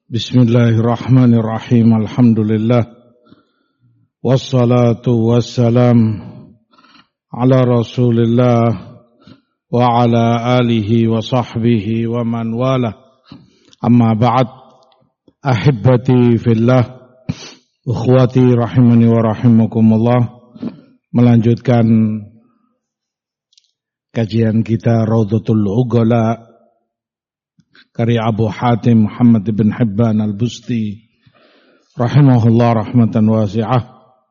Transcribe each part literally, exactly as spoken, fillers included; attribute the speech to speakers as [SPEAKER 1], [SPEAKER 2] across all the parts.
[SPEAKER 1] Bismillahirrahmanirrahim. Alhamdulillah. Wassalatu wassalam ala Rasulillah wa ala alihi wa sahbihi wa man wala. Amma ba'd. Ahibbati fillah, ukhwati rahimani wa rahimakumullah. Melanjutkan kajian kita Raudhatul Ughala karya Abu Hatim Muhammad bin Hibban al-Busti rahimahullah rahmatan wasi'ah.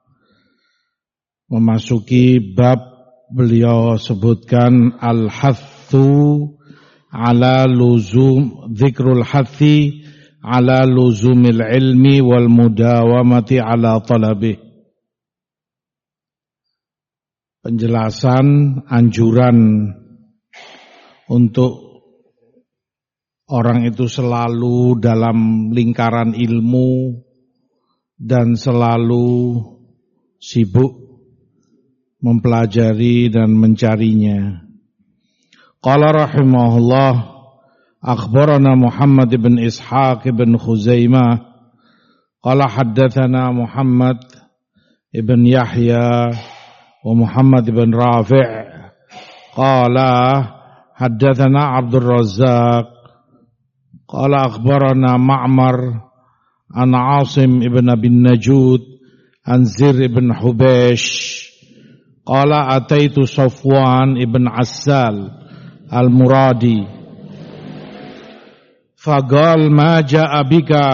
[SPEAKER 1] Memasuki bab beliau sebutkan al-hathu ala luzum, dzikrul hathi ala luzumil ilmi wal mudawamati ala talabih. Penjelasan anjuran untuk orang itu selalu dalam lingkaran ilmu dan selalu sibuk mempelajari dan mencarinya. Qala rahimahullah, akhbarana Muhammad ibn Ishaq ibn Khuzaimah, qala haddathana Muhammad ibn Yahya wa Muhammad ibn Rafi', qala haddathana Abdul Razzaq, qala akhbarana Ma'mar an Asim ibn Abi Najud an Zir ibn Hubaysh qala ataitu Safwan ibn Assal al-Muradi faqal ma ja'a bika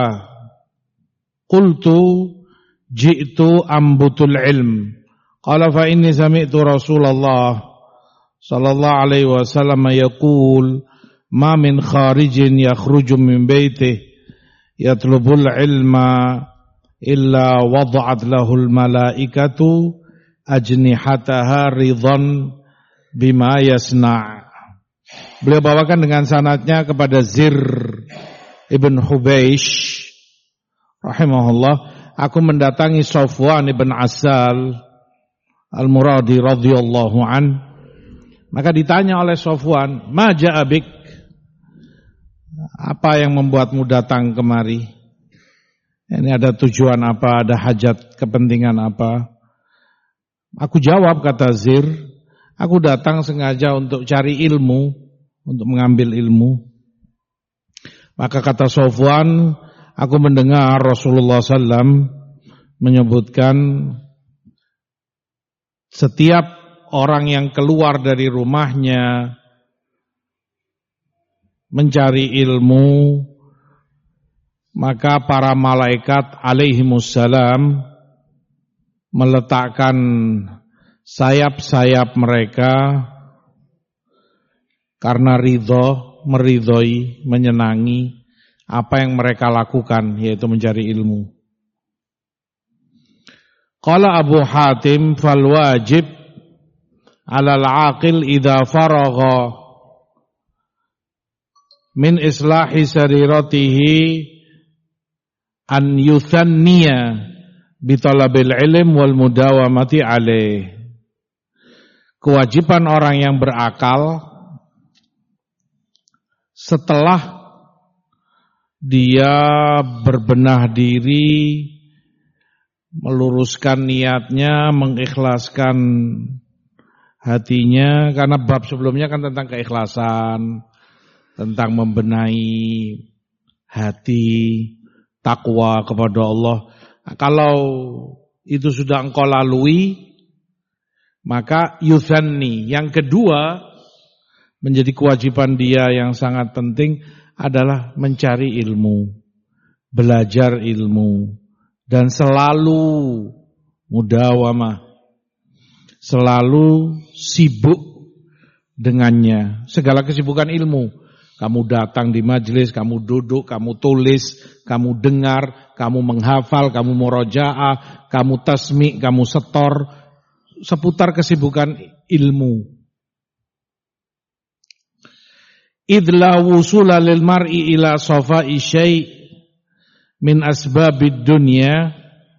[SPEAKER 1] qultu ji'tu ambutul ilm qala fa inni sami'tu Rasulullah sallallahu alaihi wasallam yaqul ma min kharijin yakhruju min baitihi yatlubul ilma illa wada'at lahul malaikatu ajnihataha ridhan bima yasna'. Beliau bawakan dengan sanadnya kepada Zir ibn Hubaysh rahimahullah, aku mendatangi Safwan ibn Assal al-Muradi radhiyallahu an. Maka ditanya oleh Safwan, ma ja'a bik, apa yang membuatmu datang kemari? Ini ada tujuan apa, ada hajat, kepentingan apa? Aku jawab, kata Zir, aku datang sengaja untuk cari ilmu, untuk mengambil ilmu. Maka kata Safwan, aku mendengar Rasulullah sallallahu alaihi wasallam menyebutkan setiap orang yang keluar dari rumahnya mencari ilmu, maka para malaikat alaihimussalam meletakkan sayap-sayap mereka karena ridho, meridhoi, menyenangi apa yang mereka lakukan, yaitu mencari ilmu. Qala Abu Hatim fal wajib 'alal 'aqil idza faragha min islahi sariratihi an yuthanniya bitalabil ilm wal mudawamati alaih. Kewajiban orang yang berakal setelah dia berbenah diri, meluruskan niatnya, mengikhlaskan hatinya, karena bab sebelumnya kan tentang keikhlasan, tentang membenahi hati, takwa kepada Allah. Kalau itu sudah engkau lalui, maka yuthanni, yang kedua menjadi kewajiban dia yang sangat penting adalah mencari ilmu, belajar ilmu, dan selalu mudawamah, selalu sibuk dengannya. Segala kesibukan ilmu, kamu datang di majelis, kamu duduk, kamu tulis, kamu dengar, kamu menghafal, kamu murojaah, kamu tasmi', kamu setor, seputar kesibukan ilmu. Idla wusula lil mar'i ila safa'i syai' min asbabid dunya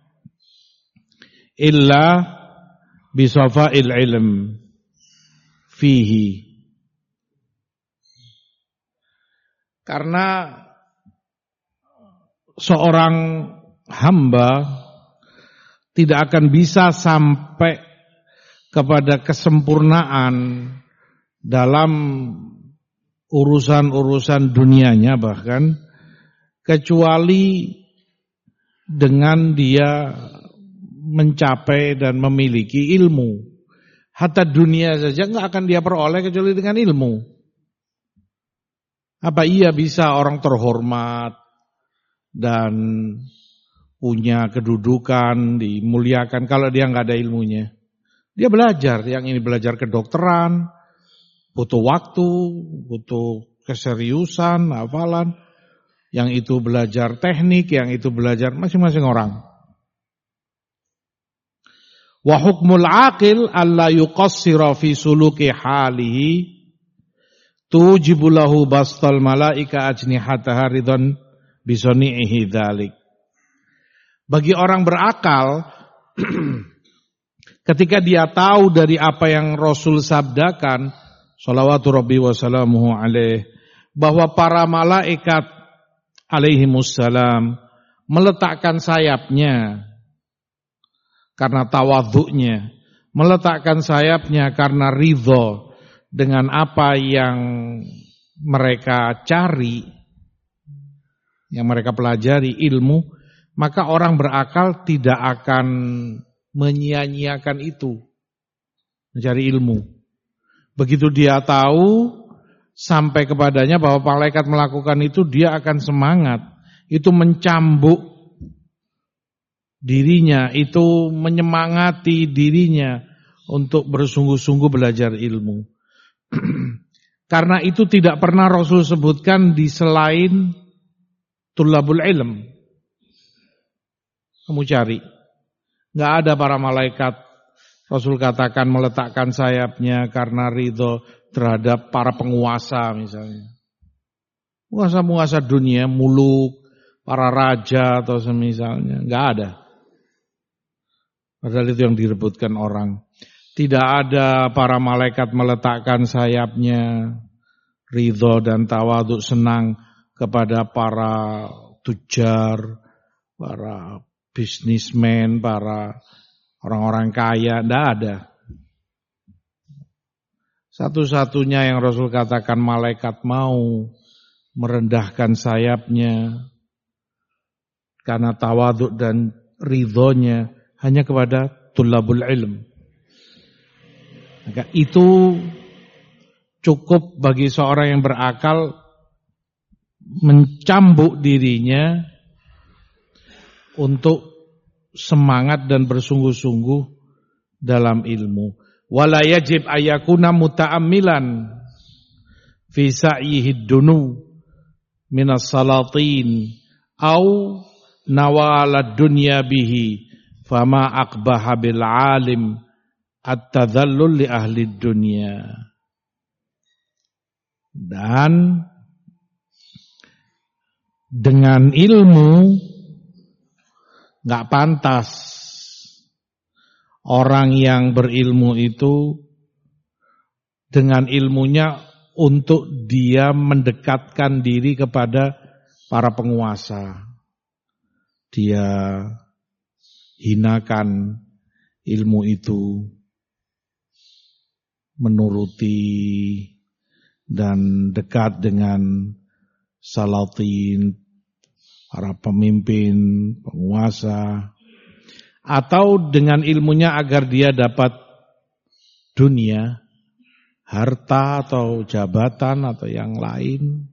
[SPEAKER 1] illa bi safa'il ilm fihi. Karena seorang hamba tidak akan bisa sampai kepada kesempurnaan dalam urusan-urusan dunianya bahkan kecuali dengan dia mencapai dan memiliki ilmu. Hatta dunia saja nggak akan dia peroleh kecuali dengan ilmu. Apa ia bisa orang terhormat dan punya kedudukan, dimuliakan kalau dia nggak ada ilmunya? Dia belajar, yang ini belajar kedokteran, butuh waktu, butuh keseriusan, hafalan. Yang itu belajar teknik, yang itu belajar masing-masing orang. Wa hukmul aqil alla yuqassira fi suluki halihi tujibu lahu bastal malaika ajnihataha ridhan bisani'ihi dzalik. Bagi orang berakal ketika dia tahu dari apa yang Rasul sabdakan shalawatu rabbi wa salamuhu alaih bahwa para malaikat alaihimussalam meletakkan sayapnya karena tawadhu'nya, meletakkan sayapnya karena ridho dengan apa yang mereka cari, yang mereka pelajari, ilmu, maka orang berakal tidak akan menyia-nyiakan itu, mencari ilmu. Begitu dia tahu sampai kepadanya bahwa malaikat melakukan itu, dia akan semangat, itu mencambuk dirinya, itu menyemangati dirinya untuk bersungguh-sungguh belajar ilmu. Karena itu tidak pernah Rasul sebutkan di selain tulabul ilm. Kamu cari. Nggak ada para malaikat Rasul katakan meletakkan sayapnya karena ridho terhadap para penguasa misalnya. Penguasa-penguasa dunia, muluk, para raja atau semisalnya. Nggak ada. Padahal itu yang direbutkan orang. Tidak ada para malaikat meletakkan sayapnya ridho dan tawadhu senang kepada para tujar, para bisnismen, para orang-orang kaya. Tidak ada. Satu-satunya yang Rasul katakan malaikat mau merendahkan sayapnya karena tawadhu dan ridhonya hanya kepada tulabul ilm. Maka itu cukup bagi seorang yang berakal mencambuk dirinya untuk semangat dan bersungguh-sungguh dalam ilmu. Wala yajib ayakuna muta'ammilan fi sa'yihi dunu minas salatin au nawalad dunya bihi fama aqbaha bil alim at-tadhallul li ahli dunya. Dan dengan ilmu enggak pantas orang yang berilmu itu dengan ilmunya untuk dia mendekatkan diri kepada para penguasa. Dia hinakan ilmu itu, menuruti dan dekat dengan salatin, para pemimpin, penguasa, atau dengan ilmunya agar dia dapat dunia, harta atau jabatan atau yang lain.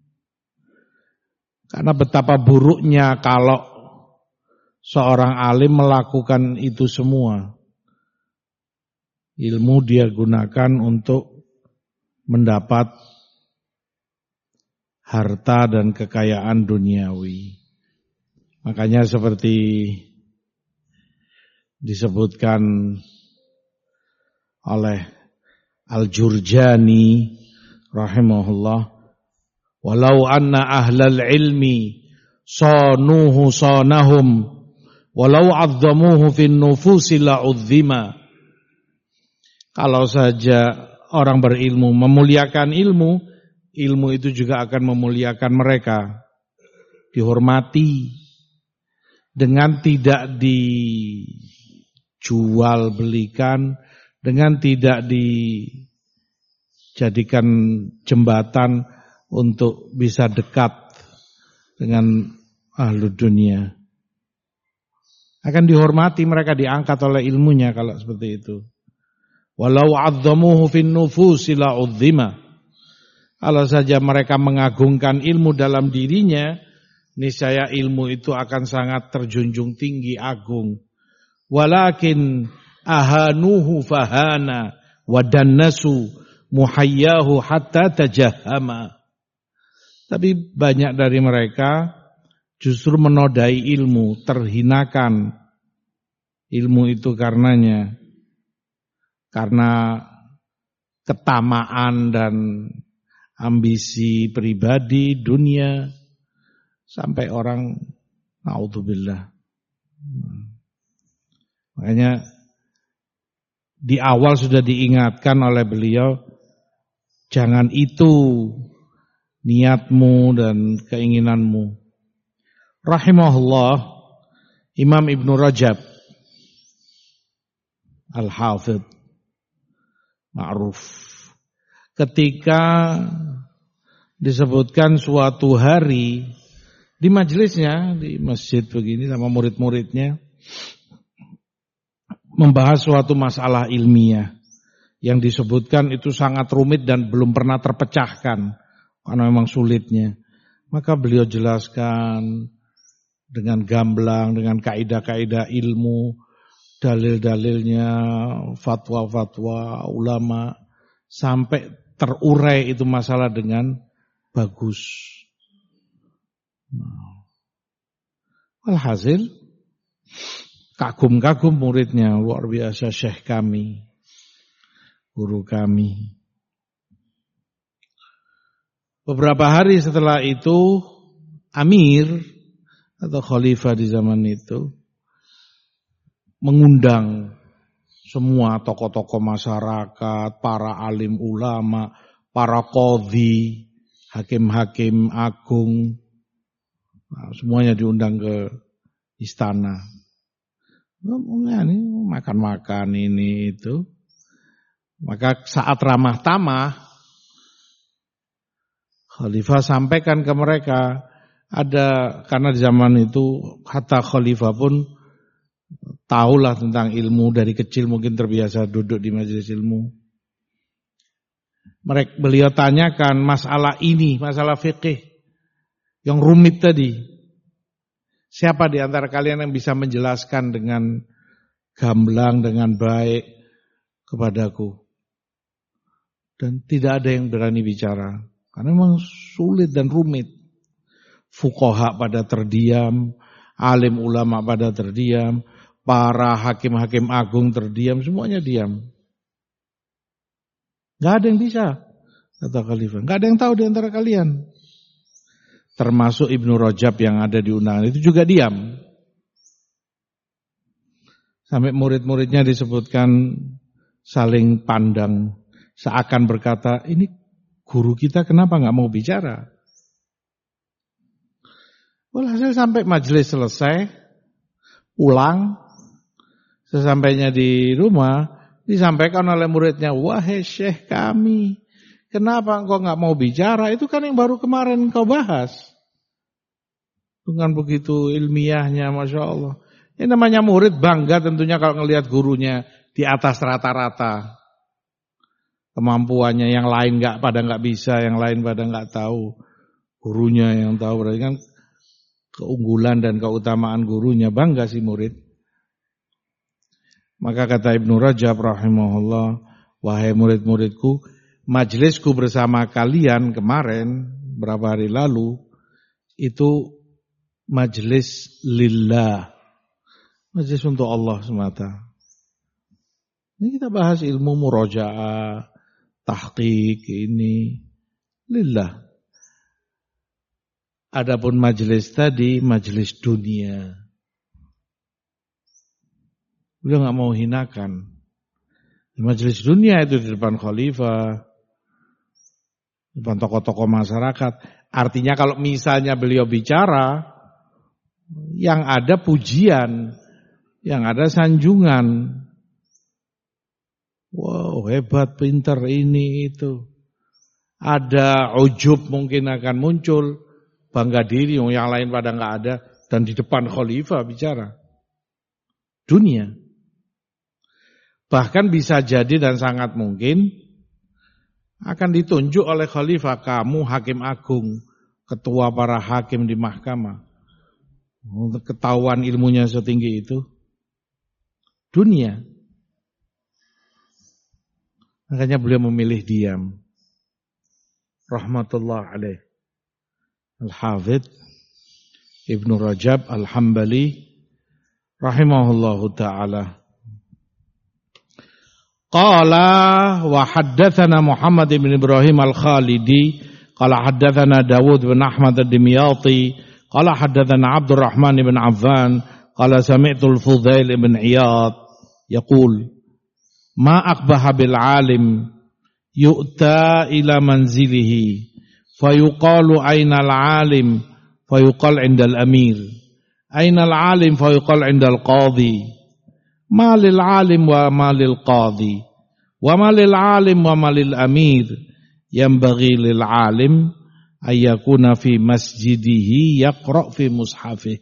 [SPEAKER 1] Karena betapa buruknya kalau seorang alim melakukan itu semua. Ilmu dia gunakan untuk mendapat harta dan kekayaan duniawi. Makanya seperti disebutkan oleh Al-Jurjani rahimahullah, walau anna ahlal ilmi sanuhu sanahum walau azzamuhu fin nufusi la'uzzima. Kalau saja orang berilmu memuliakan ilmu, ilmu itu juga akan memuliakan mereka. dihormati dengan tidak dijual belikan, dengan tidak dijadikan jembatan untuk bisa dekat dengan ahlu dunia. Akan dihormati, mereka diangkat oleh ilmunya kalau seperti itu. Walau 'azzamuhu fin nufusi la 'uzzima. Kalau saja mereka mengagungkan ilmu dalam dirinya, niscaya ilmu itu akan sangat terjunjung tinggi, agung. Walakin ahanuhu fahana wadannasu muhayyahu hatta tajahama. Tapi banyak dari mereka justru menodai ilmu, terhinakan ilmu itu karenanya. Karena ketamaan dan ambisi pribadi, dunia, sampai orang naudzubillah. Makanya di awal sudah diingatkan oleh beliau, jangan itu niatmu dan keinginanmu. Rahimahullah, Imam Ibnu Rajab Al-Hafidh ma'ruf, ketika disebutkan suatu hari di majelisnya, di masjid begini sama murid-muridnya, membahas suatu masalah ilmiah yang disebutkan itu sangat rumit dan belum pernah terpecahkan karena memang sulitnya. Maka beliau jelaskan dengan gamblang, dengan kaidah-kaidah ilmu, dalil-dalilnya, fatwa-fatwa ulama, sampai terurai itu masalah dengan bagus. Walhasil, kagum-kagum muridnya, luar biasa syekh kami, guru kami. Beberapa hari setelah itu, Amir atau khalifah di zaman itu mengundang semua tokoh-tokoh masyarakat, para alim ulama, para qadhi, hakim-hakim agung, nah, semuanya diundang ke istana. Ini makan-makan ini itu. Maka saat ramah tamah, khalifah sampaikan ke mereka, ada, karena di zaman itu hatta khalifah pun tahulah tentang ilmu, dari kecil mungkin terbiasa duduk di majelis ilmu. Mereka, beliau tanyakan masalah ini, masalah fikih yang rumit tadi. Siapa di antara kalian yang bisa menjelaskan dengan gamblang, dengan baik kepadaku? Dan tidak ada yang berani bicara, karena memang sulit dan rumit. Fuqaha pada terdiam, alim ulama pada terdiam, para hakim-hakim agung terdiam, semuanya diam. Gak ada yang bisa, kata khalifah. Gak ada yang tahu di antara kalian. Termasuk Ibnu Rajab yang ada di undangan itu juga diam. Sampai murid-muridnya disebutkan saling pandang, seakan berkata, ini guru kita kenapa gak mau bicara? Walhasil sampai majelis selesai, pulang, sesampainya di rumah, disampaikan oleh muridnya, wahai syekh kami, kenapa engkau gak mau bicara? Itu kan yang baru kemarin kau bahas. Dengan begitu ilmiahnya, Masya Allah. Ini namanya murid bangga tentunya kalau ngelihat gurunya di atas rata-rata. Kemampuannya yang lain gak, pada gak bisa, yang lain pada gak tahu. Gurunya yang tahu, berarti kan keunggulan dan keutamaan gurunya, bangga si murid. Maka kata Ibnu Rajab rahimahullah, wahai murid-muridku, majelisku bersama kalian kemarin, beberapa hari lalu, itu majelis lillah. Majelis untuk Allah semata. Ini kita bahas ilmu murajaah, tahqiq ini, lillah. Adapun majelis tadi, majelis dunia. Beliau gak mau hinakan. Majelis dunia itu di depan khalifah, di depan tokoh-tokoh masyarakat. Artinya kalau misalnya beliau bicara, yang ada pujian, yang ada sanjungan. Wow, hebat, pinter, ini, itu. Ada ujub mungkin akan muncul, bangga diri, yang lain pada nggak ada, dan di depan khalifah bicara. Dunia. Bahkan bisa jadi dan sangat mungkin akan ditunjuk oleh khalifah, kamu hakim agung, ketua para hakim di mahkamah. Untuk ketahuan ilmunya setinggi itu. Dunia. Makanya beliau memilih diam. Rahmatullah alaih. Al-Hafidh Ibnu Rajab Al-Hambali rahimahullahu ta'ala. Qala wa haddatsana Muhammad ibn Ibrahim Al-Khalidi qala haddatsana Dawud bin Ahmad Ad-Dimyati qala haddatsana Abdurrahman ibn Affan qala sami'tu Al-Fudail ibn Iyad yaqul ma aqbaha bil alim yu'ta ila manzilihi fayuqalu aina al-alim fayuqal 'inda al-amir aina al-alim fayuqal 'inda al-qadhi ma lil alim wa ma lil qadhi wa ma lil alim wa ma lil amir yanbaghi lil alim ay yakuna fi masjidihi yaqra fi mushafih.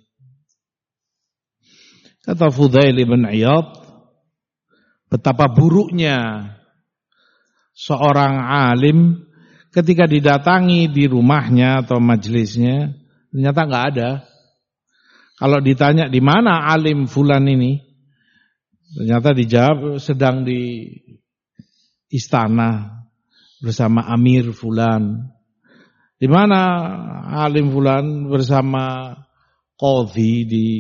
[SPEAKER 1] Kata Fudail ibn Iyad, betapa buruknya seorang alim ketika didatangi di rumahnya atau majelisnya ternyata enggak ada. Kalau ditanya di mana alim fulan ini, ternyata dijawab sedang di istana bersama Amir fulan. Di mana alim fulan bersama qadhi di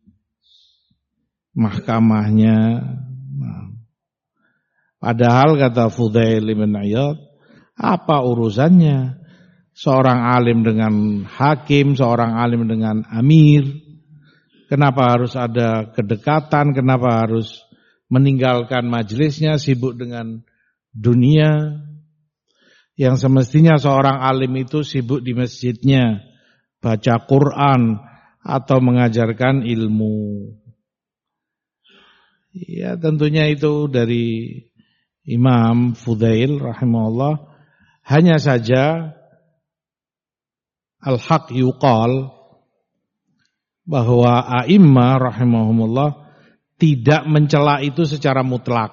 [SPEAKER 1] mahkamahnya. Nah, padahal kata Fudail bin Iyad, apa urusannya seorang alim dengan hakim, seorang alim dengan amir? Kenapa harus ada kedekatan? Kenapa harus meninggalkan majelisnya, sibuk dengan dunia? Yang semestinya seorang alim itu sibuk di masjidnya, baca Quran atau mengajarkan ilmu. Ya tentunya itu dari Imam Fudail rahimahullah. Hanya saja al-haq yuqal, bahwa a'immah rahimahumullah tidak mencela itu secara mutlak.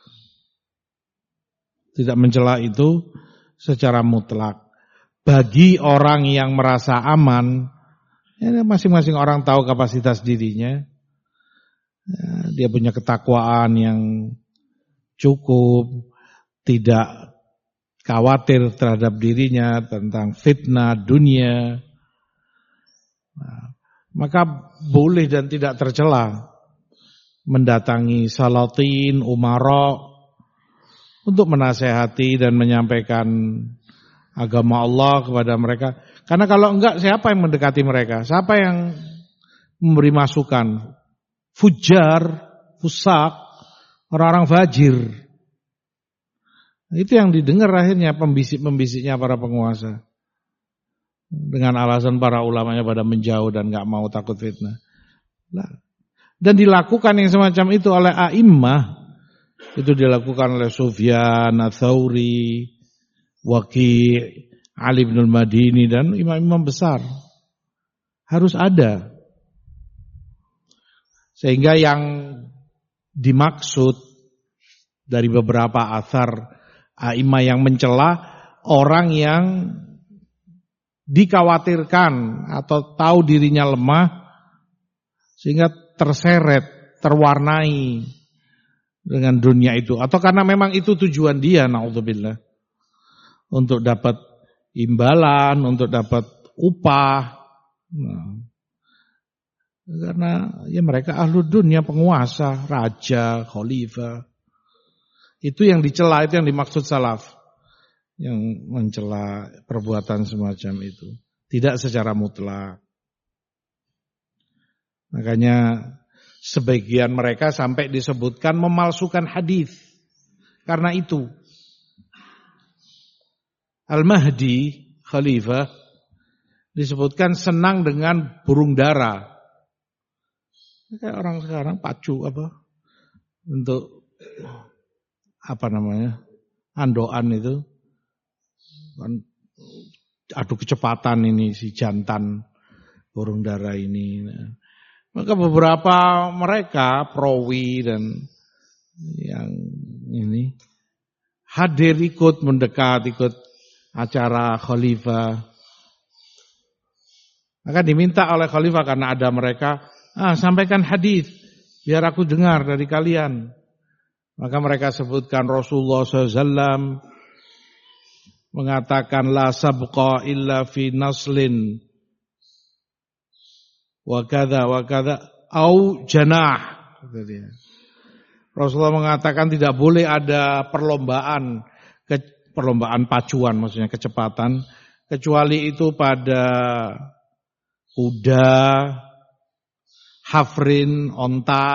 [SPEAKER 1] Tidak mencela itu secara mutlak. Bagi orang yang merasa aman, ya masing-masing orang tahu kapasitas dirinya. Ya, dia punya ketakwaan yang cukup, tidak khawatir terhadap dirinya tentang fitnah dunia. Nah, maka boleh dan tidak tercela mendatangi salatin, umara untuk menasehati dan menyampaikan agama Allah kepada mereka. Karena kalau enggak, siapa yang mendekati mereka? Siapa yang memberi masukan? Fujar, fusak, orang-orang fajir. Itu yang didengar akhirnya pembisik-pembisiknya para penguasa. Dengan alasan para ulamanya pada menjauh dan enggak mau takut fitnah. Dan dilakukan yang semacam itu oleh a'immah. Itu dilakukan oleh Sufyan Ats-Tsauri, Waqi', Ali bin al-Madini dan imam-imam besar. Harus ada. Sehingga yang dimaksud dari beberapa athar a'immah yang mencela orang yang dikhawatirkan atau tahu dirinya lemah sehingga terseret, terwarnai dengan dunia itu, atau karena memang itu tujuan dia, naudzubillah, untuk dapat imbalan, untuk dapat upah. Nah, karena ya mereka ahlu dunia, penguasa, raja, khalifah. Itu yang dicela, itu yang dimaksud salaf, yang mencela perbuatan semacam itu, tidak secara mutlak. Makanya sebagian mereka sampai disebutkan memalsukan hadis. Karena itu Al-Mahdi Khalifah disebutkan senang dengan burung dara. Kayak orang sekarang pacu apa untuk apa namanya andoan itu kan adu kecepatan ini si jantan burung dara ini. Maka beberapa mereka perawi dan yang ini hadir ikut mendekat ikut acara khalifah. Maka diminta oleh khalifah karena ada mereka, ah sampaikan hadis biar aku dengar dari kalian. Maka mereka sebutkan Rasulullah shallallahu alaihi wasallam mengatakan la sabqa illa fi naslin wa kadza wa kadza au janah. Rasulullah mengatakan tidak boleh ada perlombaan ke, perlombaan pacuan maksudnya kecepatan kecuali itu pada kuda, hafrin, onta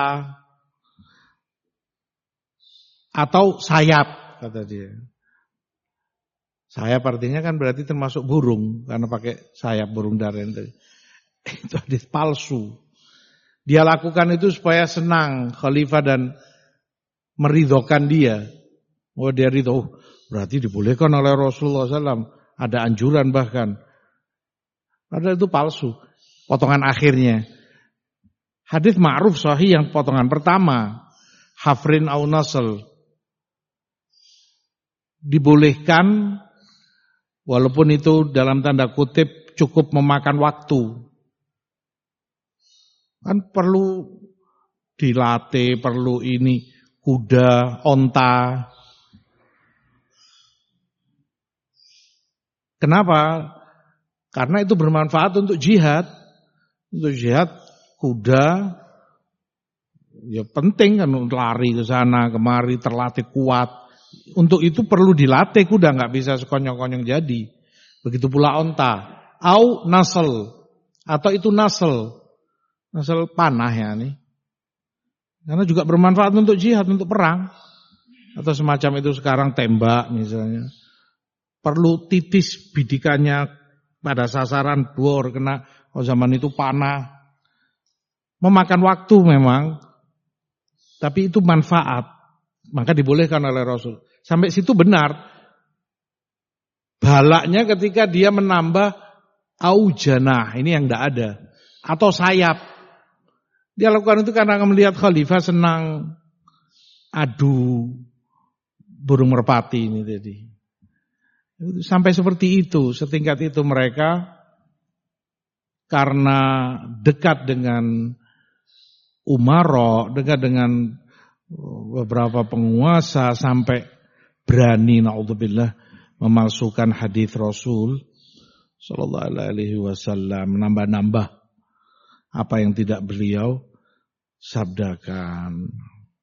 [SPEAKER 1] atau sayap kata dia. Sayap artinya kan berarti termasuk burung karena pakai sayap burung dara itu. Itu hadis palsu. Dia lakukan itu supaya senang khalifah dan meridhokan dia. Oh dia ridho, oh, berarti dibolehkan oleh Rasulullah shallallahu alaihi wasallam. Ada anjuran bahkan. Padahal itu palsu. Potongan akhirnya. Hadis ma'ruf sahih yang potongan pertama. Hafrin au nasl. Dibolehkan walaupun itu dalam tanda kutip cukup memakan waktu. Kan perlu dilatih, perlu ini kuda, onta. Kenapa? Karena itu bermanfaat untuk jihad. Untuk jihad kuda ya penting kan untuk lari ke sana kemari terlatih kuat. Untuk itu perlu dilatih kuda, nggak bisa sekonyong-konyong jadi. Begitu pula onta. Au nasl atau itu nasl. Nasl panah ya nih. Karena juga bermanfaat untuk jihad, untuk perang. Atau semacam itu sekarang tembak misalnya. Perlu titis bidikannya pada sasaran bor kena oh zaman itu panah. Memakan waktu memang. Tapi itu manfaat. Maka dibolehkan oleh Rasul. Sampai situ benar. Balaknya ketika dia menambah aujanah. Ini yang tidak ada. Atau sayap. Dia lakukan itu karena melihat khalifah senang adu burung merpati ini tadi. Sampai seperti itu. Setingkat itu mereka. Karena dekat dengan umara, dekat dengan beberapa penguasa sampai berani naudzubillah memalsukan hadis Rasul sallallahu alaihi wasallam, menambah-nambah apa yang tidak beliau sabdakan.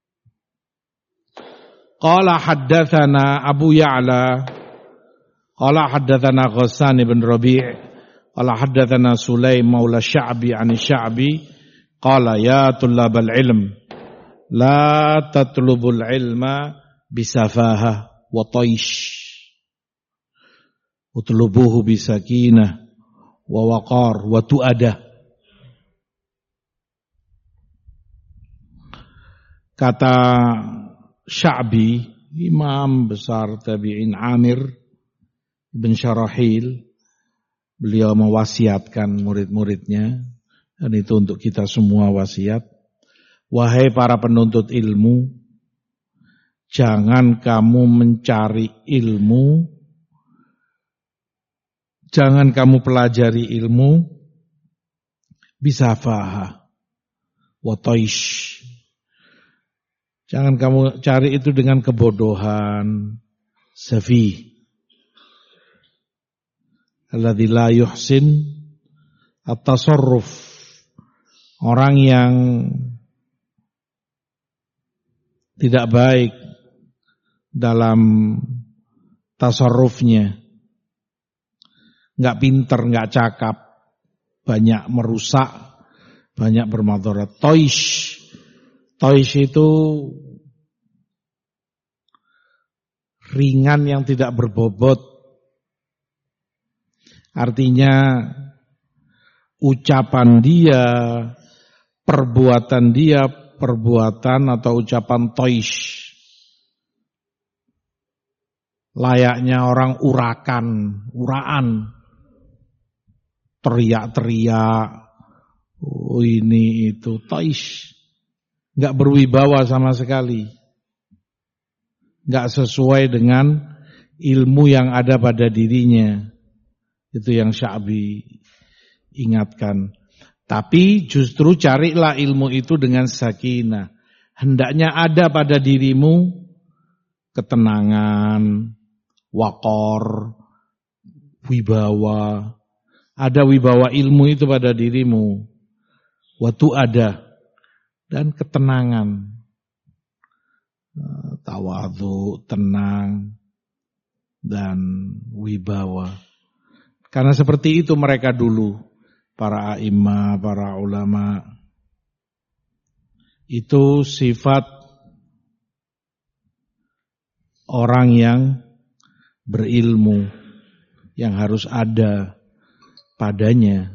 [SPEAKER 1] Qala haddatsana Abu Ya'la qala haddatsana Ghassan bin Rabi' qala haddatsana Sulaim maula Sya'bi 'an Sya'bi qala ya tullabal ilm la tatlubul ilma bisafahah wa taish utlubuhu bisakinah wa waqar wa tu'adah. Kata Sya'bi, imam besar tabi'in Amir bin Syarahil, beliau mewasiatkan murid-muridnya, dan itu untuk kita semua wasiat. Wahai para penuntut ilmu, jangan kamu mencari ilmu, jangan kamu pelajari ilmu bisafahah wa taish. Jangan kamu cari itu dengan kebodohan, safih. Alladzi la yuhsin at-tasarruf. Orang yang tidak baik dalam tasarrufnya, nggak pinter, nggak cakap, banyak merusak, banyak bermadarat. Toish, toish itu ringan yang tidak berbobot. Artinya ucapan dia, perbuatan dia, perbuatan atau ucapan toish. Layaknya orang urakan, uraan, teriak-teriak, oh ini itu, toish. Enggak berwibawa sama sekali. Enggak sesuai dengan ilmu yang ada pada dirinya. Itu yang Sya'bi ingatkan. Tapi justru carilah ilmu itu dengan sakinah. Hendaknya ada pada dirimu ketenangan, waqar, wibawa. Ada wibawa ilmu itu pada dirimu. Waktu ada. Dan ketenangan. Tawadhu, tenang. Dan wibawa. Karena seperti itu mereka dulu. Para a'imah, para ulama. Itu sifat orang yang berilmu. Yang harus ada padanya.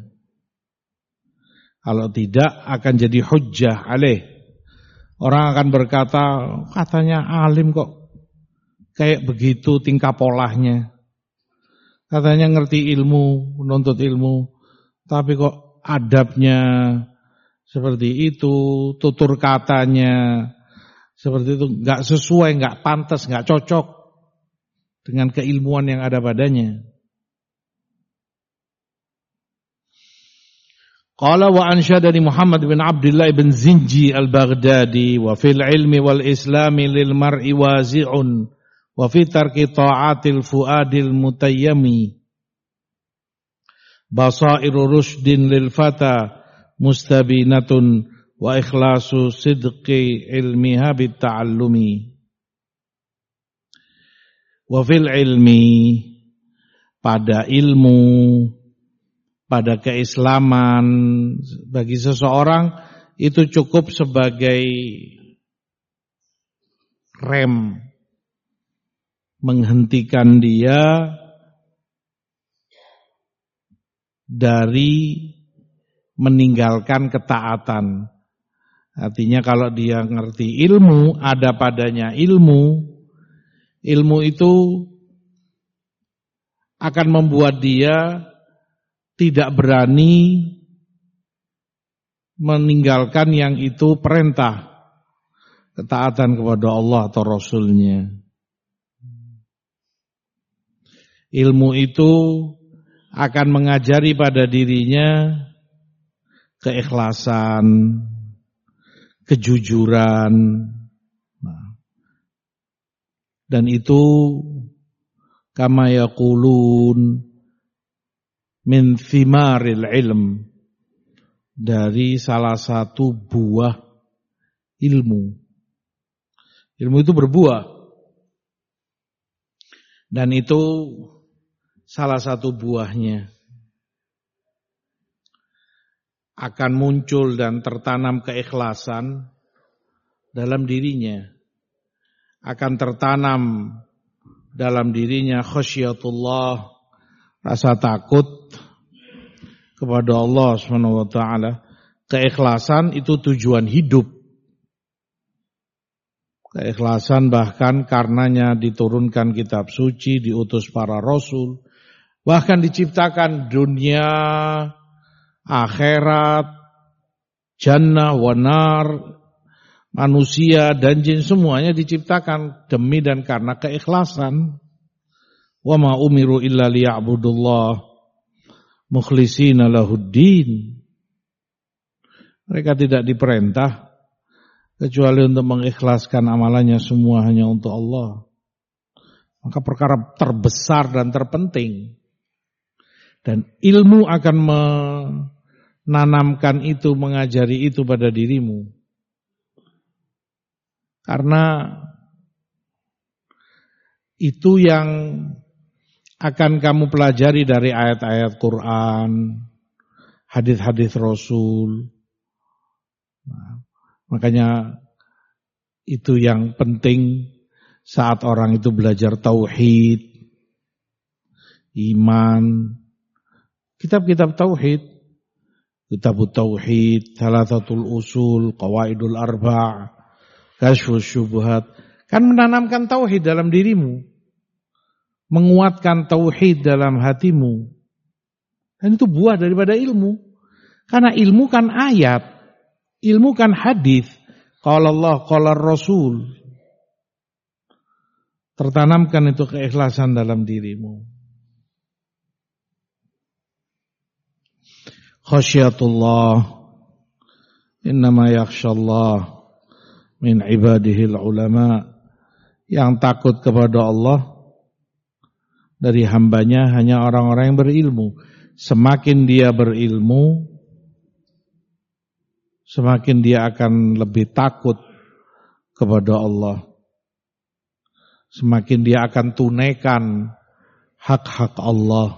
[SPEAKER 1] Kalau tidak akan jadi hujjah alaih. Orang akan berkata, katanya alim kok kayak begitu tingkah polahnya. Katanya ngerti ilmu, menuntut ilmu, tapi kok adabnya seperti itu, tutur katanya seperti itu, nggak sesuai, nggak pantas, nggak cocok dengan keilmuan yang ada padanya. Qala wa ansyadani Muhammad bin Abdullah bin Zinji al-Baghdadi wa fil ilmi wal islami lil mar'i wazi'un wa fi tarki ta'atil fuadil mutayyami basairu rushdin lil fata mustabinatun wa ikhlasu sidqi ilmiha bit ta'allumi. Wa fil ilmi, pada ilmu, pada keislaman bagi seseorang itu cukup sebagai rem menghentikan dia dari meninggalkan ketaatan. Artinya kalau dia ngerti ilmu, ada padanya ilmu, ilmu itu akan membuat dia tidak berani meninggalkan yang itu perintah, ketaatan kepada Allah atau Rasulnya. Ilmu itu akan mengajari pada dirinya keikhlasan, kejujuran. Dan itu kama yaqulun min thimaril ilm, dari salah satu buah ilmu. Ilmu itu berbuah. Dan itu salah satu buahnya akan muncul dan tertanam keikhlasan dalam dirinya. Akan tertanam dalam dirinya khasyatullah, rasa takut kepada Allah subhanahu wa taala. Keikhlasan itu tujuan hidup. Keikhlasan bahkan karenanya diturunkan kitab suci, diutus para rasul, bahkan diciptakan dunia, akhirat, jannah, wanar, manusia dan jin, semuanya diciptakan demi dan karena keikhlasan. Wa ma umiru illa liya'budullah mukhlishina lahuddin. Mereka tidak diperintah kecuali untuk mengikhlaskan amalannya semua hanya untuk Allah. Maka perkara terbesar dan terpenting. Dan ilmu akan menanamkan itu, mengajari itu pada dirimu. Karena itu yang akan kamu pelajari dari ayat-ayat Quran, hadis-hadis Rasul. Nah, makanya itu yang penting saat orang itu belajar tauhid, iman, kitab-kitab tauhid. Kitabut Tauhid, Thalathatul Usul, Qawaidul Arba', Kasyfus Syubhat, kan menanamkan tauhid dalam dirimu, menguatkan tauhid dalam hatimu. Dan itu buah daripada ilmu. Karena ilmu kan ayat, ilmu kan hadis. Qala Allah, qala Rasul. Tertanamkan itu keikhlasan dalam dirimu. Khasyatullah, innama yakhshallah min ibadihil ulama. Yang takut kepada Allah dari hambanya hanya orang-orang yang berilmu. Semakin dia berilmu, semakin dia akan lebih takut kepada Allah. Semakin dia akan tunaikan hak-hak Allah.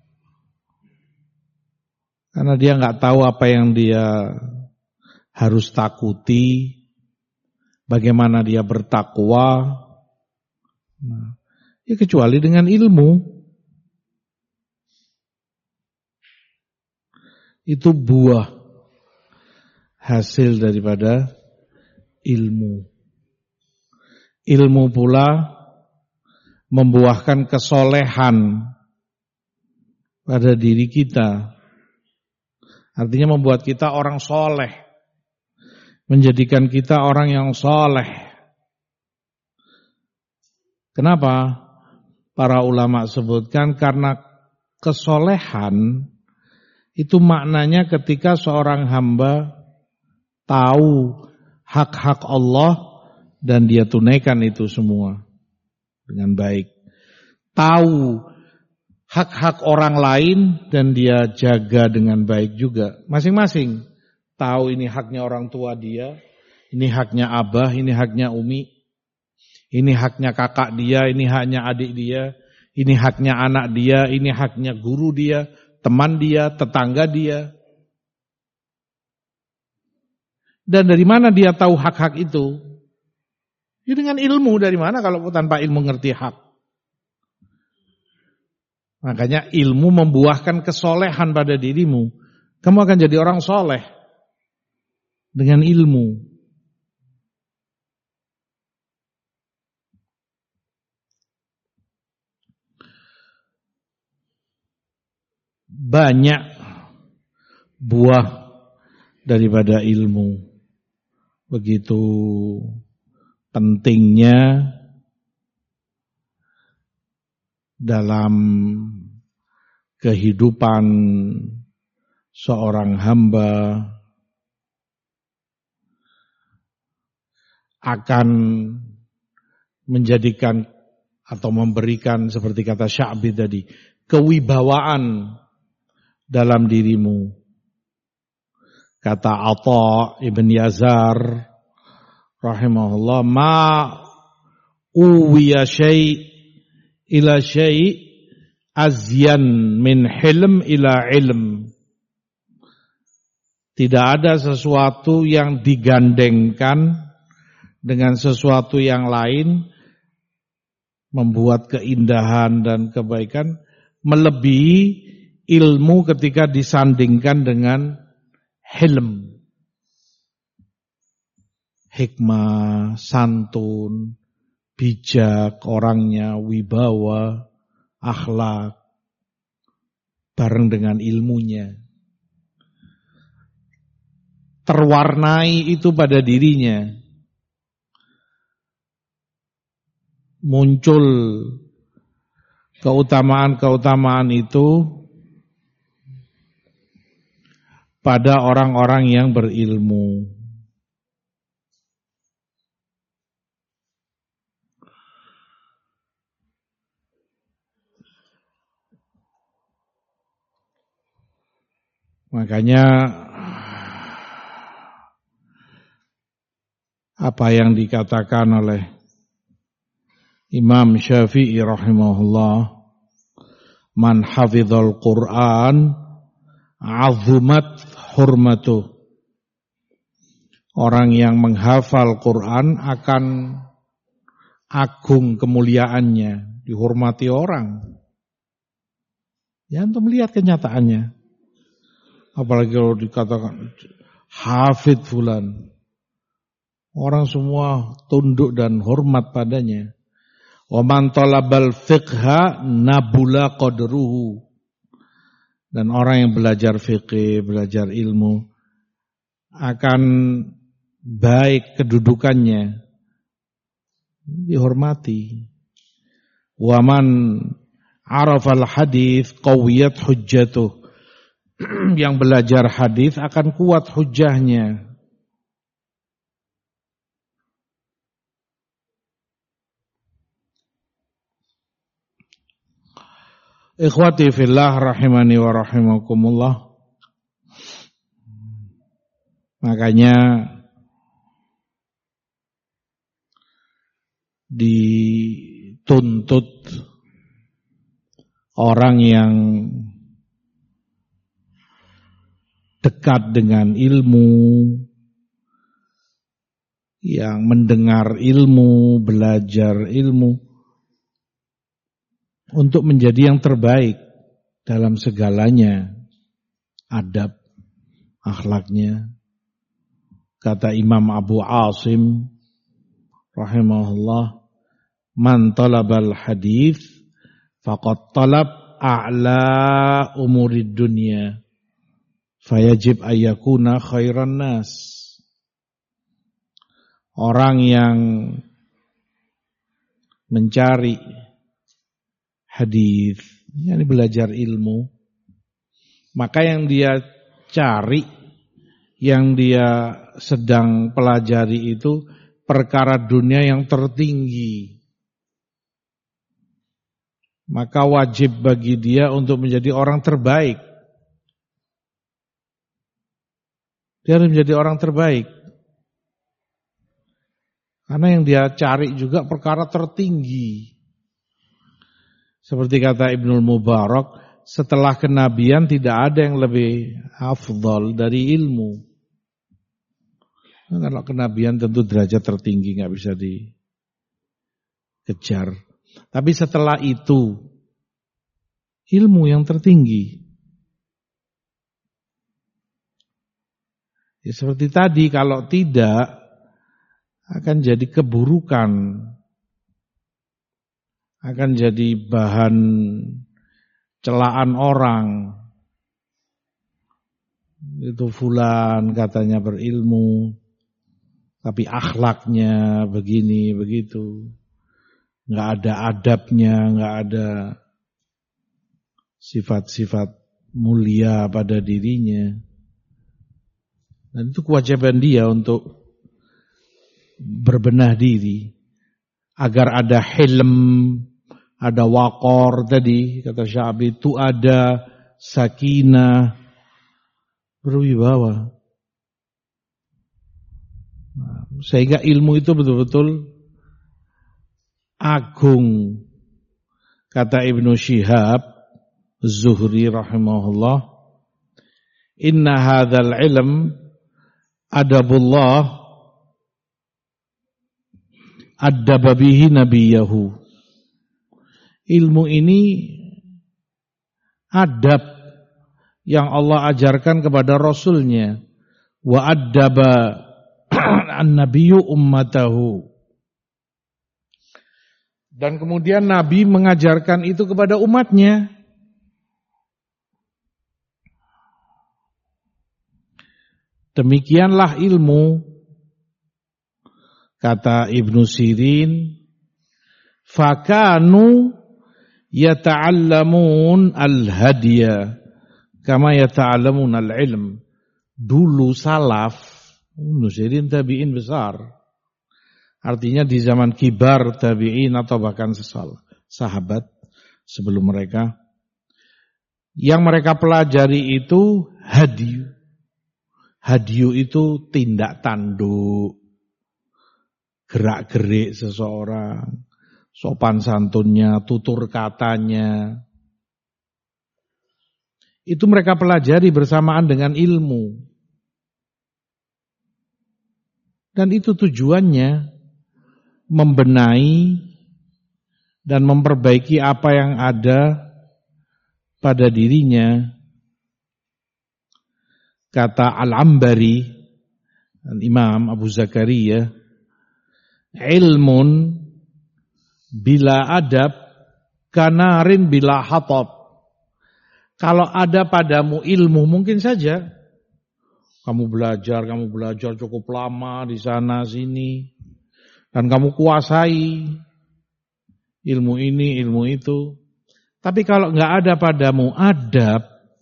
[SPEAKER 1] Karena dia nggak tahu apa yang dia harus takuti, bagaimana dia bertakwa. Nah, ya kecuali dengan ilmu. Itu buah hasil daripada ilmu. Ilmu pula membuahkan kesolehan pada diri kita. Artinya membuat kita orang soleh. Menjadikan kita orang yang soleh. Kenapa? Para ulama sebutkan karena kesolehan itu maknanya ketika seorang hamba tahu hak-hak Allah dan dia tunaikan itu semua dengan baik. Tahu hak-hak orang lain dan dia jaga dengan baik juga. Masing-masing tahu ini haknya orang tua dia, ini haknya abah, ini haknya umi, ini haknya kakak dia, ini haknya adik dia, ini haknya anak dia, ini haknya guru dia, teman dia, tetangga dia. Dan dari mana dia tahu hak-hak itu? Ya dengan ilmu. Dari mana kalau tanpa ilmu ngerti hak? Makanya ilmu membuahkan kesolehan pada dirimu. Kamu akan jadi orang soleh dengan ilmu. Banyak buah daripada ilmu. Begitu pentingnya dalam kehidupan seorang hamba akan menjadikan atau memberikan seperti kata Sya'bi tadi, kewibawaan dalam dirimu. Kata Atha ibn Yazar rahimahullah, ma uwiya syai' ila syai' azyan min hilm ila ilm. Tidak ada sesuatu yang digandengkan dengan sesuatu yang lain membuat keindahan dan kebaikan melebihi ilmu ketika disandingkan dengan hilm. Hikmah, santun, bijak orangnya, wibawa, akhlak, bareng dengan ilmunya. Terwarnai itu pada dirinya. Muncul keutamaan-keutamaan itu pada orang-orang yang berilmu. Makanya apa yang dikatakan oleh Imam Syafi'i rahimahullah, man hafizal Qur'an azumat hurmatuh. Orang yang menghafal Quran akan agung kemuliaannya, dihormati orang. Ya, untuk melihat kenyataannya. Apalagi kalau dikatakan hafid fulan. Orang semua tunduk dan hormat padanya. Wa man talabal fiqha nabula qadruhu. Dan orang yang belajar fikih, belajar ilmu akan baik kedudukannya, dihormati. Wa man arafal hadis qawiyat hujjatuh. Yang belajar hadis akan kuat hujahnya. Ikhwati fillah rahimani wa rahimakumullah. Makanya dituntut orang yang dekat dengan ilmu, yang mendengar ilmu, belajar ilmu, untuk menjadi yang terbaik dalam segalanya, adab, akhlaknya. Kata Imam Abu Asim rahimahullah, man talabal hadith faqad talab a'la umurid dunya fayajib ayyakuna khairan nas. Orang yang mencari hadis, yakni belajar ilmu, maka yang dia cari, yang dia sedang pelajari itu perkara dunia yang tertinggi. Maka wajib bagi dia untuk menjadi orang terbaik. Dia harus menjadi orang terbaik. Karena yang dia cari juga perkara tertinggi. Seperti kata Ibnul Mubarak, setelah kenabian tidak ada yang lebih afdal dari ilmu. Nah, kalau kenabian tentu derajat tertinggi nggak bisa dikejar. Tapi setelah itu ilmu yang tertinggi. Ya, seperti tadi, kalau tidak akan jadi keburukan. Akan jadi bahan celaan orang. Itu fulan katanya berilmu, tapi akhlaknya begini begitu, nggak ada adabnya, nggak ada sifat-sifat mulia pada dirinya. Dan itu kewajiban dia untuk berbenah diri agar ada hilm, ada waqar tadi kata Syafi'i, itu ada sakinah, berwibawa. Nah, sehingga ilmu itu betul-betul agung. Kata Ibnu Syihab Zuhri rahimahullah, inna hadzal ilm adabullah adaba bihi nabiyahu. Ilmu ini adab yang Allah ajarkan kepada Rasulnya. Wa addaba an-nabiyyu ummatahu. Dan kemudian Nabi mengajarkan itu kepada umatnya. Demikianlah ilmu. Kata Ibnu Sirin, fakanu yata'allamun al-hadiya kama yata'allamun al-ilm. Dulu salaf, Ibnu Sirin tabi'in besar. Artinya di zaman kibar tabi'in atau bahkan sesal sahabat sebelum mereka, yang mereka pelajari itu hadiyu. Hadiyu itu tindak tanduk, gerak-gerik seseorang, sopan santunnya, tutur katanya. Itu mereka pelajari bersamaan dengan ilmu. Dan itu tujuannya membenahi dan memperbaiki apa yang ada pada dirinya. kata Al-Ambari, Imam Abu Zakaria, ilmun bila adab kanarin bila hatab. Kalau ada padamu ilmu, mungkin saja kamu belajar, kamu belajar cukup lama di sana sini, dan kamu kuasai ilmu ini, ilmu itu. Tapi kalau nggak ada padamu adab,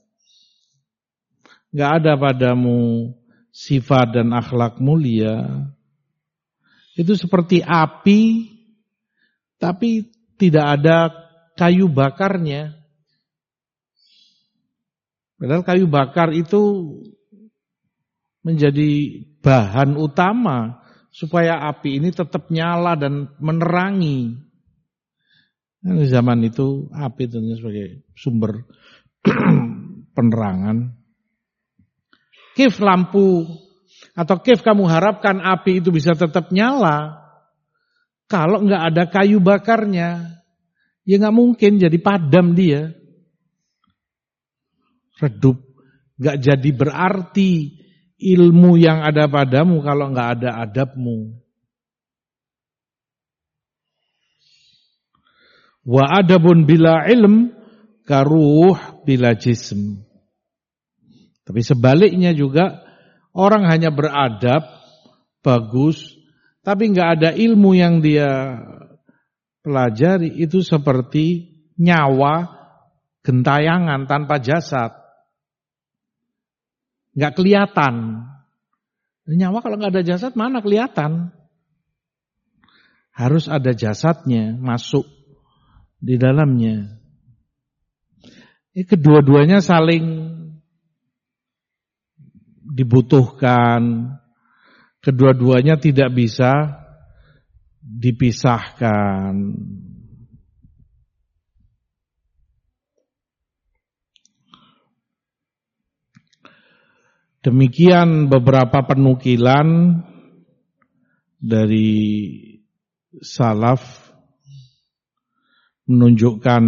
[SPEAKER 1] nggak ada padamu sifat dan akhlak mulia, itu seperti api, tapi tidak ada kayu bakarnya. Padahal kayu bakar itu menjadi bahan utama supaya api ini tetap nyala dan menerangi. Nah, di zaman itu api tentunya sebagai sumber penerangan. Kif lampu atau kif kamu harapkan api itu bisa tetap nyala kalau nggak ada kayu bakarnya, ya nggak mungkin, jadi padam dia, redup. Nggak jadi berarti ilmu yang ada padamu kalau nggak ada adabmu. Wa adabun bila ilm karuh bila jism. Tapi sebaliknya juga, orang hanya beradab, bagus, tapi nggak ada ilmu yang dia pelajari, itu seperti nyawa gentayangan tanpa jasad. Nggak kelihatan. Nyawa kalau nggak ada jasad mana kelihatan? Harus ada jasadnya masuk di dalamnya. Ini kedua-duanya saling dibutuhkan, kedua-duanya tidak bisa dipisahkan. Demikian beberapa penukilan dari salaf menunjukkan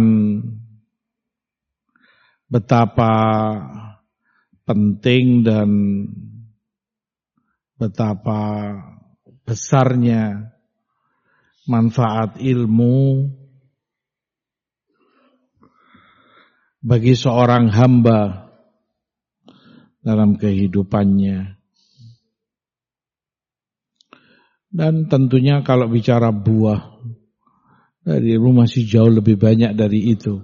[SPEAKER 1] betapa penting dan betapa besarnya manfaat ilmu bagi seorang hamba dalam kehidupannya. Dan tentunya kalau bicara buah, dari rumah masih jauh lebih banyak dari itu.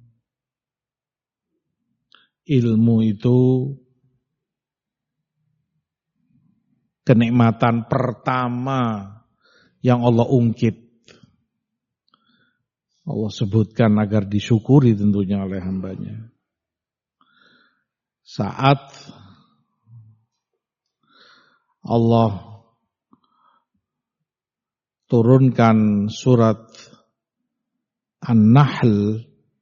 [SPEAKER 1] Ilmu itu kenikmatan pertama yang Allah ungkit. Allah sebutkan agar disyukuri tentunya oleh hambanya. Saat Allah turunkan surat An-Nahl,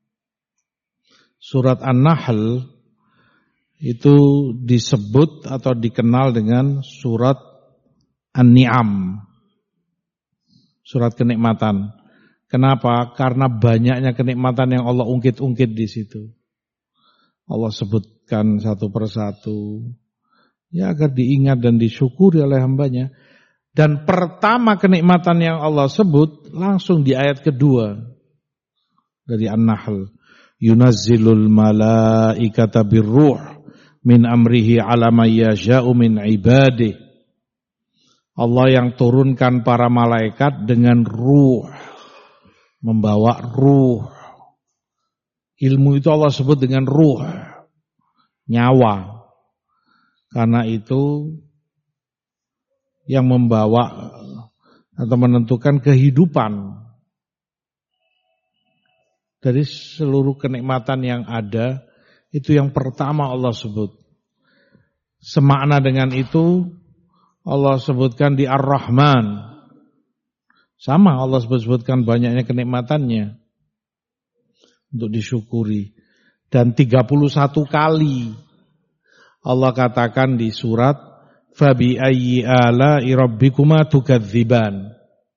[SPEAKER 1] surat An-Nahl itu disebut atau dikenal dengan surat An-Ni'am, surat kenikmatan. Kenapa? Karena banyaknya kenikmatan yang Allah ungkit-ungkit di situ. Allah sebutkan satu persatu, ya agar diingat dan disyukuri oleh hambanya. Dan pertama kenikmatan yang Allah sebut langsung di ayat kedua dari An-Nahl. Yunazzilul malaikata birruh min amrihi ala may yasha'u min ibadih. Allah yang turunkan para malaikat dengan ruh, membawa ruh. Ilmu itu Allah sebut dengan ruh, nyawa. Karena itu yang membawa atau menentukan kehidupan. Dari seluruh kenikmatan yang ada, itu yang pertama Allah sebut. Semakna dengan itu Allah sebutkan di Ar-Rahman. Sama Allah sebut-sebutkan banyaknya kenikmatannya untuk disyukuri. Dan tiga puluh satu kali Allah katakan di surat Fabi ayyi ala'i rabbikuma tukadziban.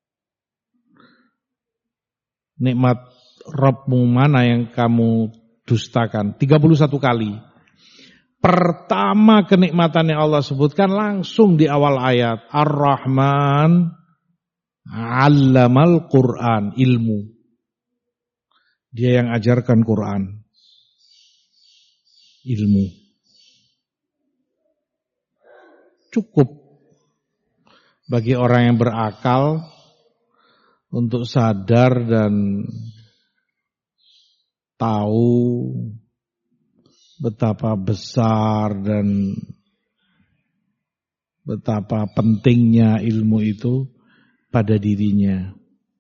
[SPEAKER 1] Nikmat Rabbmu mana yang kamu dustakan? tiga puluh satu kali. pertama kenikmatan yang Allah sebutkan langsung di awal ayat. Ar-Rahman 'allamal Qur'an, ilmu. Dia yang ajarkan Quran. Ilmu. Cukup bagi orang yang berakal untuk sadar dan tahu betapa besar dan betapa pentingnya ilmu itu pada dirinya.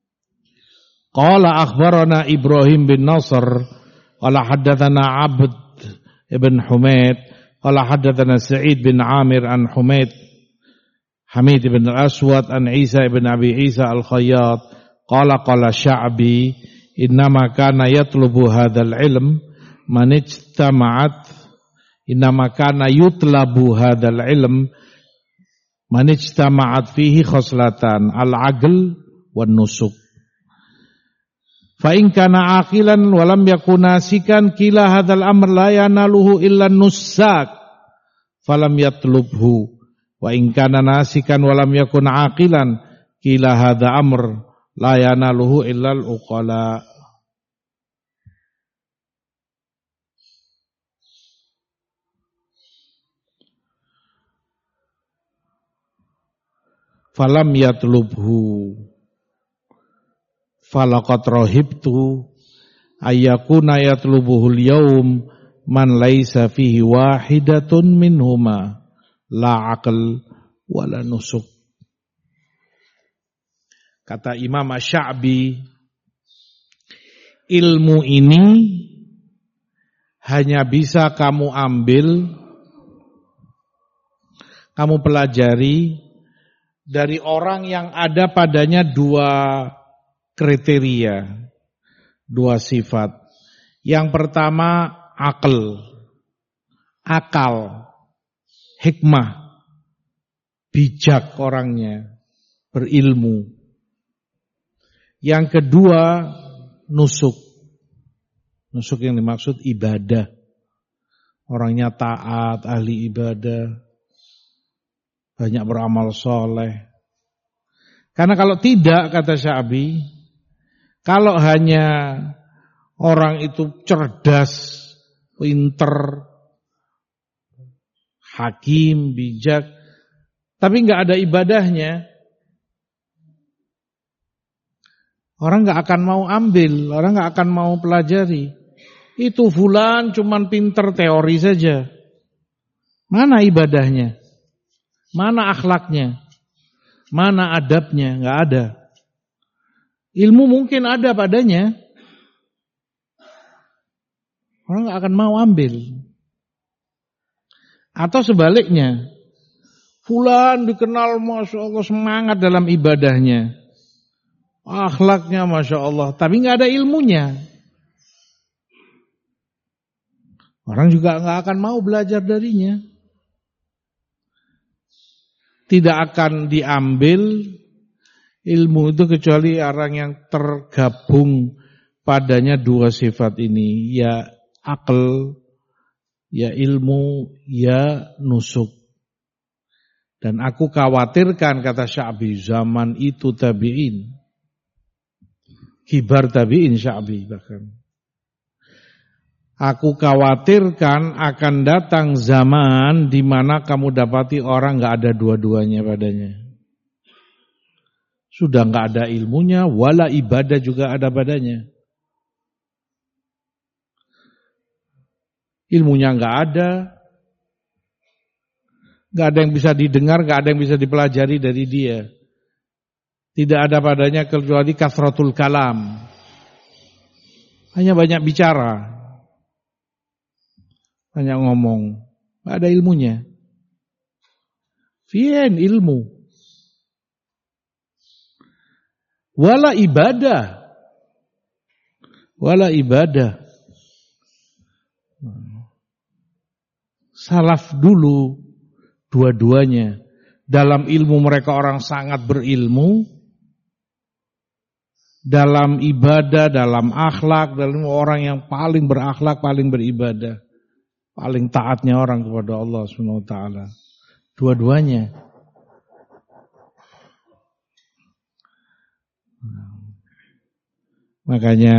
[SPEAKER 1] Qala akhbarana Ibrahim bin Nasr qala haddatsana Abd ibn Humaid qala haddatsana Sa'id bin Amir an Humaid Hamid ibn al-Aswad an Isa ibn Abi Isa al-Khayyat qala qala Sya'bi innama kana yatlubu hadzal ilm man ijtama'at innama kana yutlabu hadzal ilm man ijtama'at fihi khoslatan al-aql wan nusuk. Fa in kana aqilan wa lam yakun nasikan kila hadzal amr la yanaluhu illa nussak falam yatlubhu wa in kana nasikan wa lam yakun aqilan kila hadza amr la yanaluhu illa al-uqala. Falam yatlubhu falaqad rahibtu ayyakuna yatlubuhul yaum man laisa fihi wahidatun minhuma la aql wala nusuk. Kata Imam Asy-Sya'bi, ilmu ini hanya bisa kamu ambil, kamu pelajari dari orang yang ada padanya dua kriteria, dua sifat. Yang pertama akal, akal, hikmah, bijak orangnya, berilmu. Yang kedua nusuk, nusuk yang dimaksud ibadah, orangnya taat, ahli ibadah, banyak beramal soleh. Karena kalau tidak, kata Sya'bi, kalau hanya orang itu cerdas, pinter, hakim, bijak, tapi nggak ada ibadahnya, orang nggak akan mau ambil, orang nggak akan mau pelajari. Itu fulan cuman pinter teori saja. Mana ibadahnya? Mana akhlaknya? Mana adabnya? Nggak ada. Ilmu mungkin ada padanya, orang nggak akan mau ambil. Atau sebaliknya, fulan dikenal Masya Allah semangat dalam ibadahnya, akhlaknya Masya Allah, tapi nggak ada ilmunya. Orang juga nggak akan mau belajar darinya. Tidak akan diambil ilmu itu kecuali orang yang tergabung padanya dua sifat ini, ya akal, ya ilmu, ya nusuk. Dan aku khawatirkan, kata Sya'bi, zaman itu tabi'in, kibar tabi'in Sya'bi bahkan. Aku khawatirkan akan datang zaman di mana kamu dapati orang nggak ada dua-duanya padanya. Sudah nggak ada ilmunya, wala ibadah juga ada padanya. Ilmunya nggak ada, nggak ada yang bisa didengar, nggak ada yang bisa dipelajari dari dia. Tidak ada padanya kecuali kasratul kalam, hanya banyak bicara, banyak ngomong, nggak ada ilmunya. Fien ilmu. Wala ibadah, wala ibadah. Salaf dulu dua-duanya. Dalam ilmu mereka orang sangat berilmu, dalam ibadah, dalam akhlak, dalam orang yang paling berakhlak, paling beribadah. paling taatnya orang kepada Allah Subhanahu wa taala. Dua-duanya. Makanya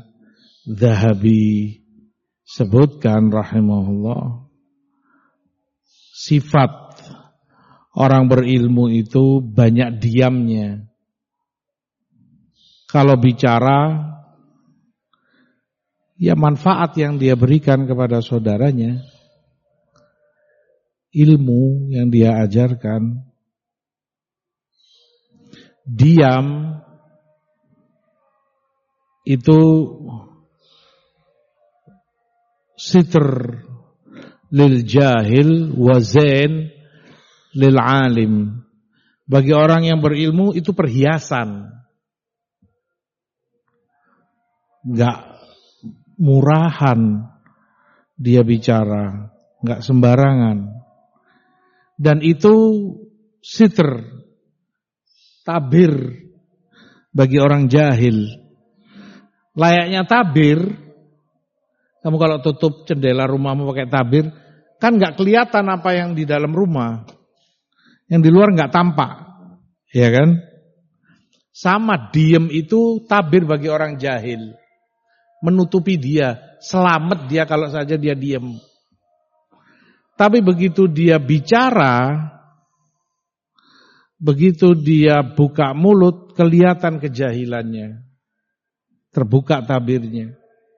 [SPEAKER 1] Zahabi sebutkan rahimahullah, sifat orang berilmu itu banyak diamnya. Kalau bicara, ya manfaat yang dia berikan kepada saudaranya, ilmu yang dia ajarkan. Diam itu sitr lil jahil wa zain lil alim. Bagi orang yang berilmu itu perhiasan. Enggak murahan dia bicara, enggak sembarangan. Dan itu sitr, tabir bagi orang jahil. Layaknya tabir, kamu kalau tutup jendela rumahmu pakai tabir, kan enggak kelihatan apa yang di dalam rumah. Yang di luar enggak tampak, ya kan? Sama diem itu tabir bagi orang jahil. Menutupi dia, selamat dia kalau saja dia diem. Tapi begitu dia bicara, begitu dia buka mulut, kelihatan kejahilannya. Terbuka tabirnya.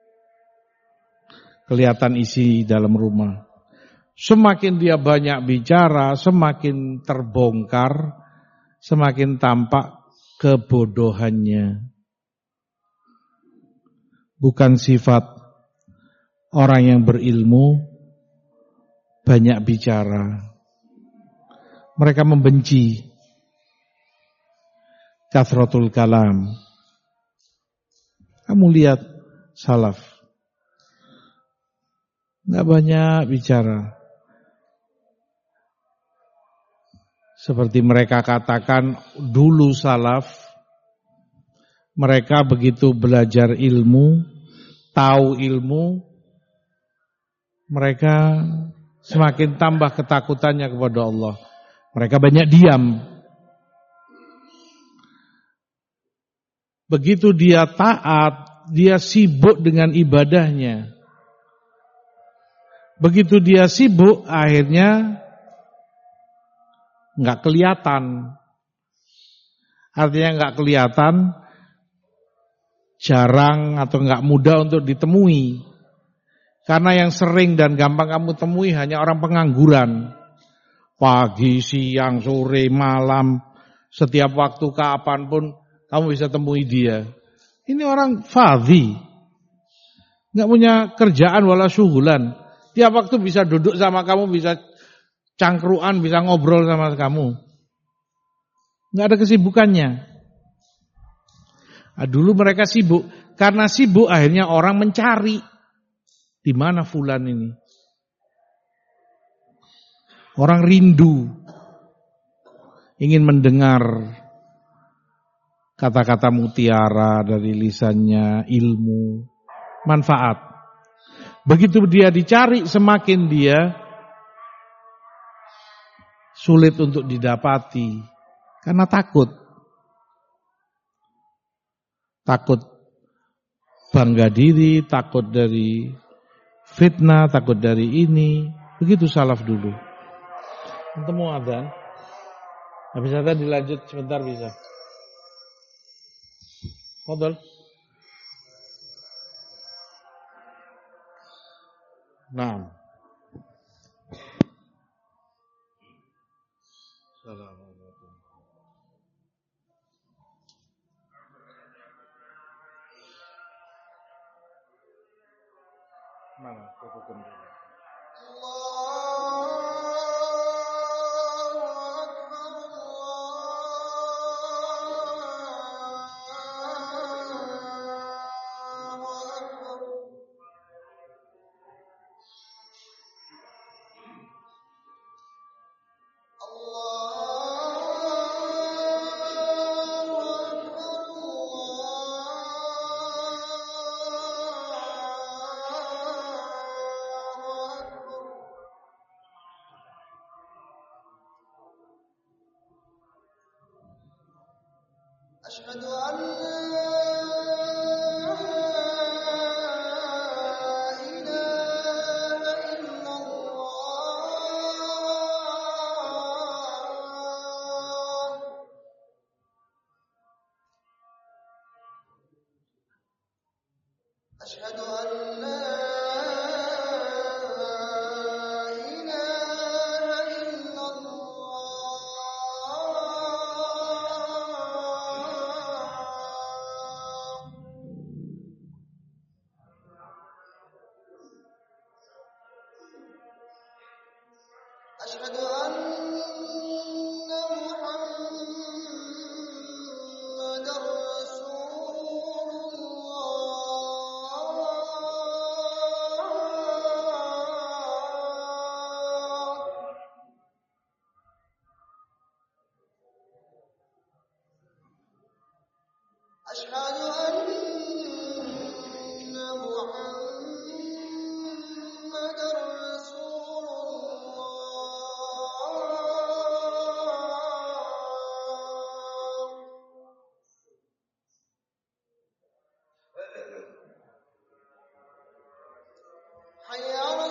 [SPEAKER 1] Kelihatan isi dalam rumah. Semakin dia banyak bicara, semakin terbongkar, semakin tampak kebodohannya. Bukan sifat orang yang berilmu banyak bicara. Mereka membenci kathratul kalam. Kamu lihat salaf, enggak banyak bicara. Seperti mereka katakan dulu salaf, mereka begitu belajar ilmu, tahu ilmu, mereka semakin tambah ketakutannya kepada Allah. Mereka banyak diam. Begitu dia taat, dia sibuk dengan ibadahnya. Begitu dia sibuk, akhirnya enggak kelihatan. Artinya enggak kelihatan, jarang atau enggak mudah untuk ditemui. Karena yang sering dan gampang kamu temui hanya orang pengangguran. Pagi, siang, sore, malam, setiap waktu kapanpun kamu bisa temui dia. Ini orang fadhi. Enggak punya kerjaan wala syugulan. Tiap waktu bisa duduk sama kamu, bisa cangkruan, bisa ngobrol sama kamu. Enggak ada kesibukannya. Nah, dulu mereka sibuk. Karena sibuk akhirnya orang mencari. Di mana fulan ini? Orang rindu. Ingin mendengar kata-kata mutiara dari lisannya, ilmu, manfaat. Begitu dia dicari, semakin dia sulit untuk didapati. Karena takut. Takut bangga diri, takut dari fitnah, takut dari ini. Begitu salaf dulu. Ketemu adzan. Habis adzan dilanjut sebentar bisa. Fadhal. Naam. Assalamualaikum. Mana tutup dulu.
[SPEAKER 2] أشهد أن لا أشهد أن لا إله إلا الله أشهد أن محمدا رسول أشهد أن محمدا رسول الله حي على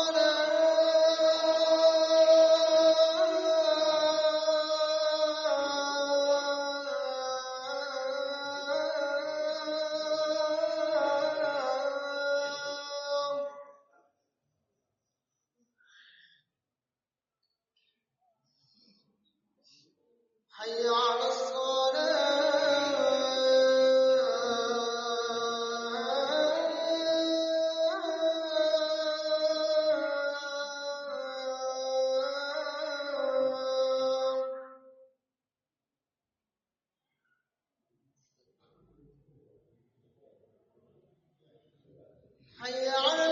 [SPEAKER 2] حي على الصلاة حي على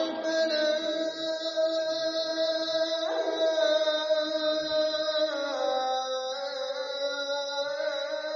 [SPEAKER 2] الفلاح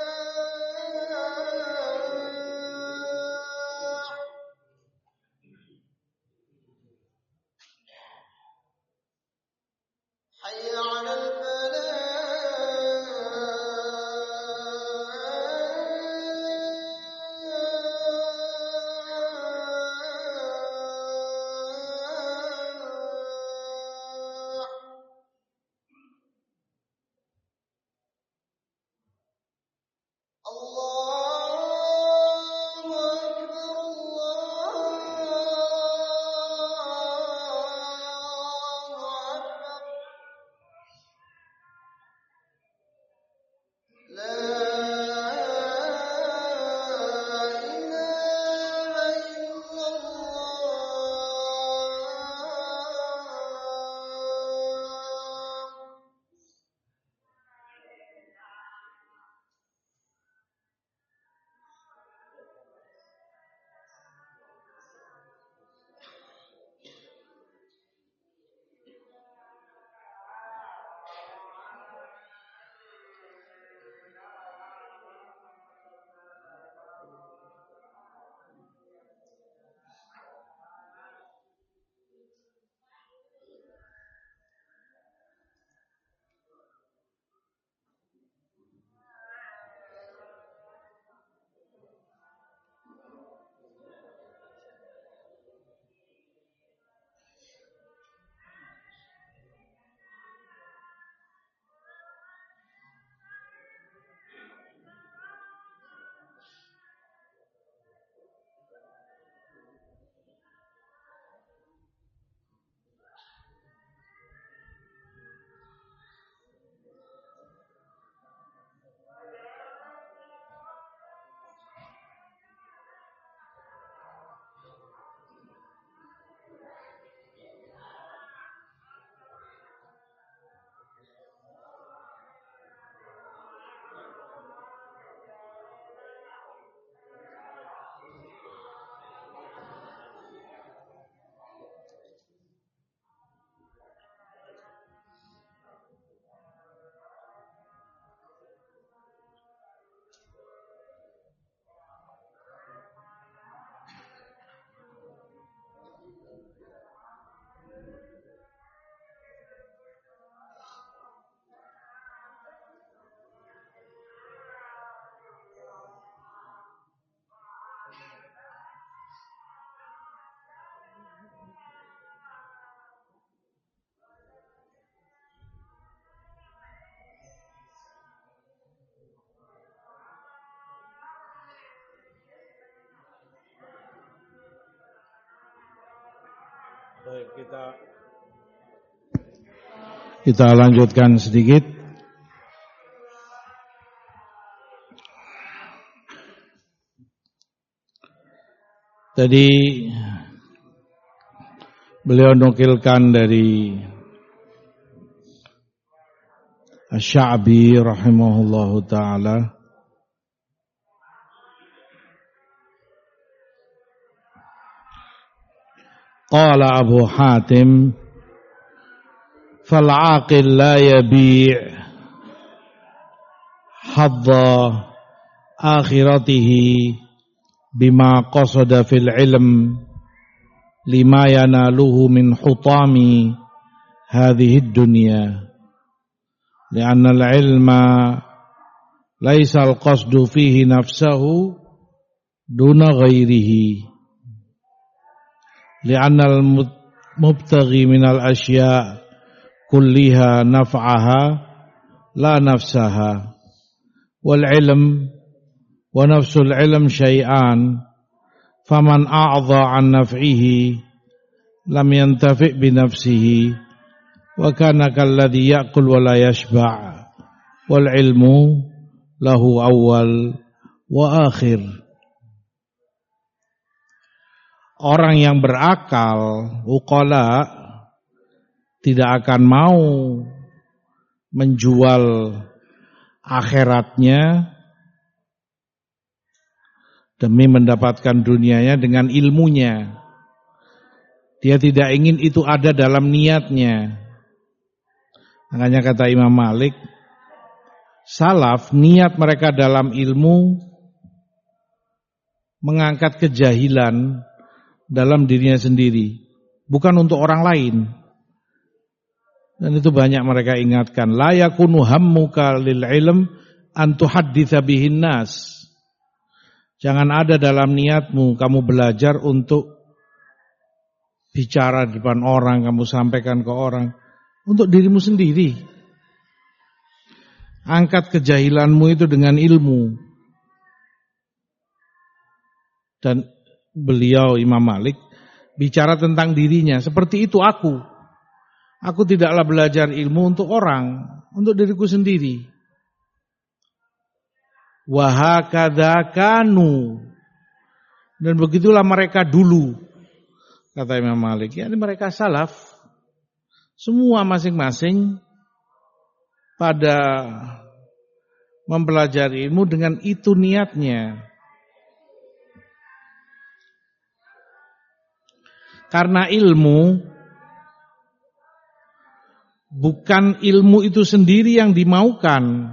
[SPEAKER 1] Baik, kita kita lanjutkan sedikit. Tadi beliau nukilkan dari Asy-Sya'bi rahimahullahu taala qala Abu Hatim fal 'aqil la yabi' hadda akhiratihi bima qasada fil ilm lima yanaluhu min hutami hadhihi dunya li'anna al-ilma laysa al-qasdu fihi nafsahu duna ghairihi li'anna al-mubtaghi min al-asya' kulliha naf'aha la nafsaha wal ilm wa nafsul ilm syai'an faman a'dha an naf'ihi lam yantafi' bi nafsihi wa kana kalladhi ya'kul wa la yashba' wal ilmu lahu awal wa akhir. Orang yang berakal, uqala, tidak akan mau menjual akhiratnya demi mendapatkan dunianya dengan ilmunya. Dia tidak ingin itu ada dalam niatnya. Makanya kata Imam Malik, salaf niat mereka dalam ilmu mengangkat kejahilan dalam dirinya sendiri, bukan untuk orang lain. Dan itu banyak mereka ingatkan, la yakunu hammuka lil ilm an tuhadditsa bihin nas. Jangan ada dalam niatmu kamu belajar untuk bicara di depan orang, kamu sampaikan ke orang, untuk dirimu sendiri. Angkat kejahilanmu itu dengan ilmu. Dan beliau Imam Malik bicara tentang dirinya, seperti itu aku. Aku tidaklah belajar ilmu untuk orang, untuk diriku sendiri. Wa hakadza kanu. Dan begitulah mereka dulu, kata Imam Malik. Ya, ini mereka salaf. Semua masing-masing pada mempelajari ilmu dengan itu niatnya. Karena ilmu, bukan ilmu itu sendiri yang dimaukan,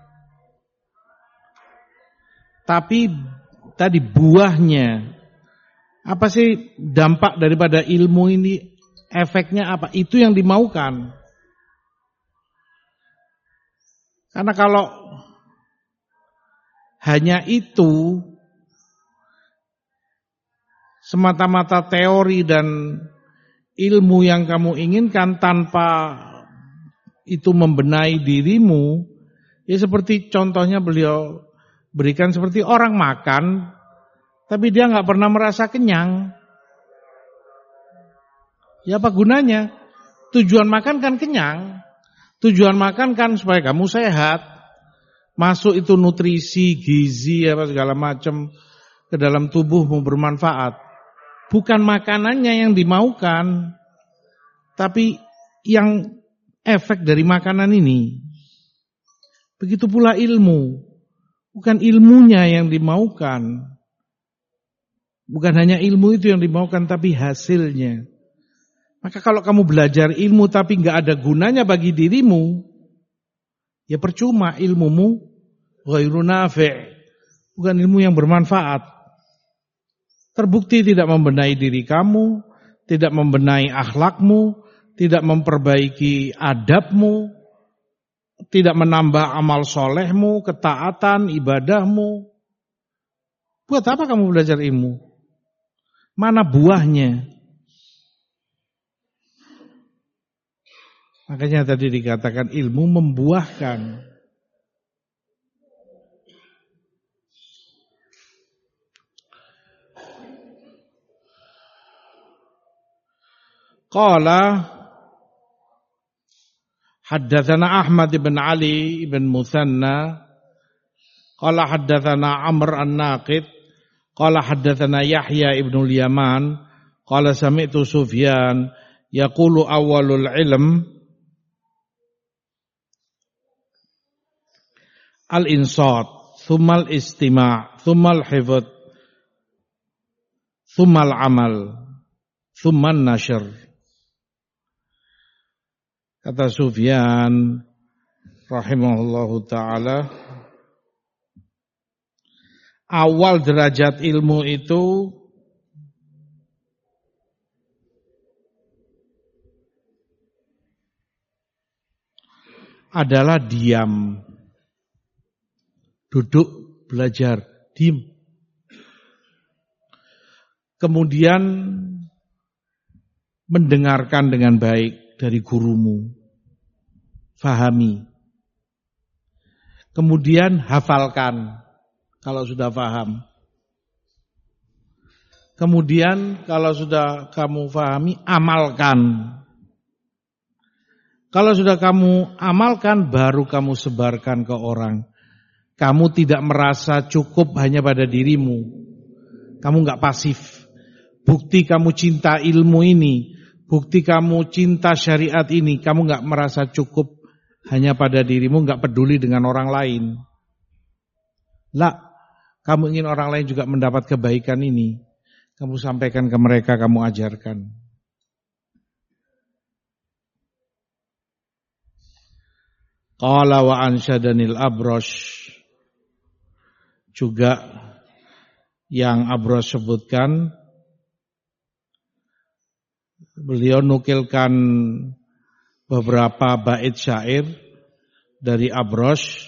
[SPEAKER 1] tapi tadi buahnya. Apa sih dampak daripada ilmu ini, efeknya apa? Itu yang dimaukan. Karena kalau hanya itu, semata-mata teori dan ilmu yang kamu inginkan tanpa itu membenahi dirimu, ya seperti contohnya beliau berikan, seperti orang makan tapi dia nggak pernah merasa kenyang. Ya apa gunanya? Tujuan makan kan kenyang. Tujuan makan kan supaya kamu sehat. Masuk itu nutrisi, gizi apa segala macam ke dalam tubuhmu bermanfaat. Bukan makanannya yang dimaukan, tapi yang efek dari makanan ini. Begitu pula ilmu. Bukan ilmunya yang dimaukan. Bukan hanya ilmu itu yang dimaukan, tapi hasilnya. Maka kalau kamu belajar ilmu tapi nggak ada gunanya bagi dirimu, ya percuma ilmumu, ghairu nafi', bukan ilmu yang bermanfaat. Terbukti tidak membenahi diri kamu, tidak membenahi akhlakmu, tidak memperbaiki adabmu, tidak menambah amal solehmu, ketaatan, ibadahmu. Buat apa kamu belajar ilmu? Mana buahnya? Makanya tadi dikatakan ilmu membuahkan. Qala haddatsana Ahmad bin Ali bin Muthanna qala haddatsana Amr an-Naqid qala haddatsana Yahya ibn al-Yaman qala sami'tu Sufyan yaqulu awwalul ilm al-insat thumma al-istima' thumma al-hifdz thumma al-amal thumma an-nashr. Kata Sufyan rahimahullahu ta'ala, awal derajat ilmu itu adalah diam, duduk, belajar, diam. Kemudian mendengarkan dengan baik dari gurumu, fahami. Kemudian hafalkan kalau sudah faham. Kemudian kalau sudah kamu fahami, amalkan. Kalau sudah kamu amalkan, baru kamu sebarkan ke orang. Kamu tidak merasa cukup hanya pada dirimu. Kamu enggak pasif. Bukti kamu cinta ilmu ini, bukti kamu cinta syariat ini, kamu enggak merasa cukup hanya pada dirimu, enggak peduli dengan orang lain. Lah, kamu ingin orang lain juga mendapat kebaikan ini. Kamu sampaikan ke mereka, kamu ajarkan. Qala wa ansyadanil Abrosh. Juga yang Abrosh sebutkan, beliau nukilkan beberapa bait syair dari Abrosh,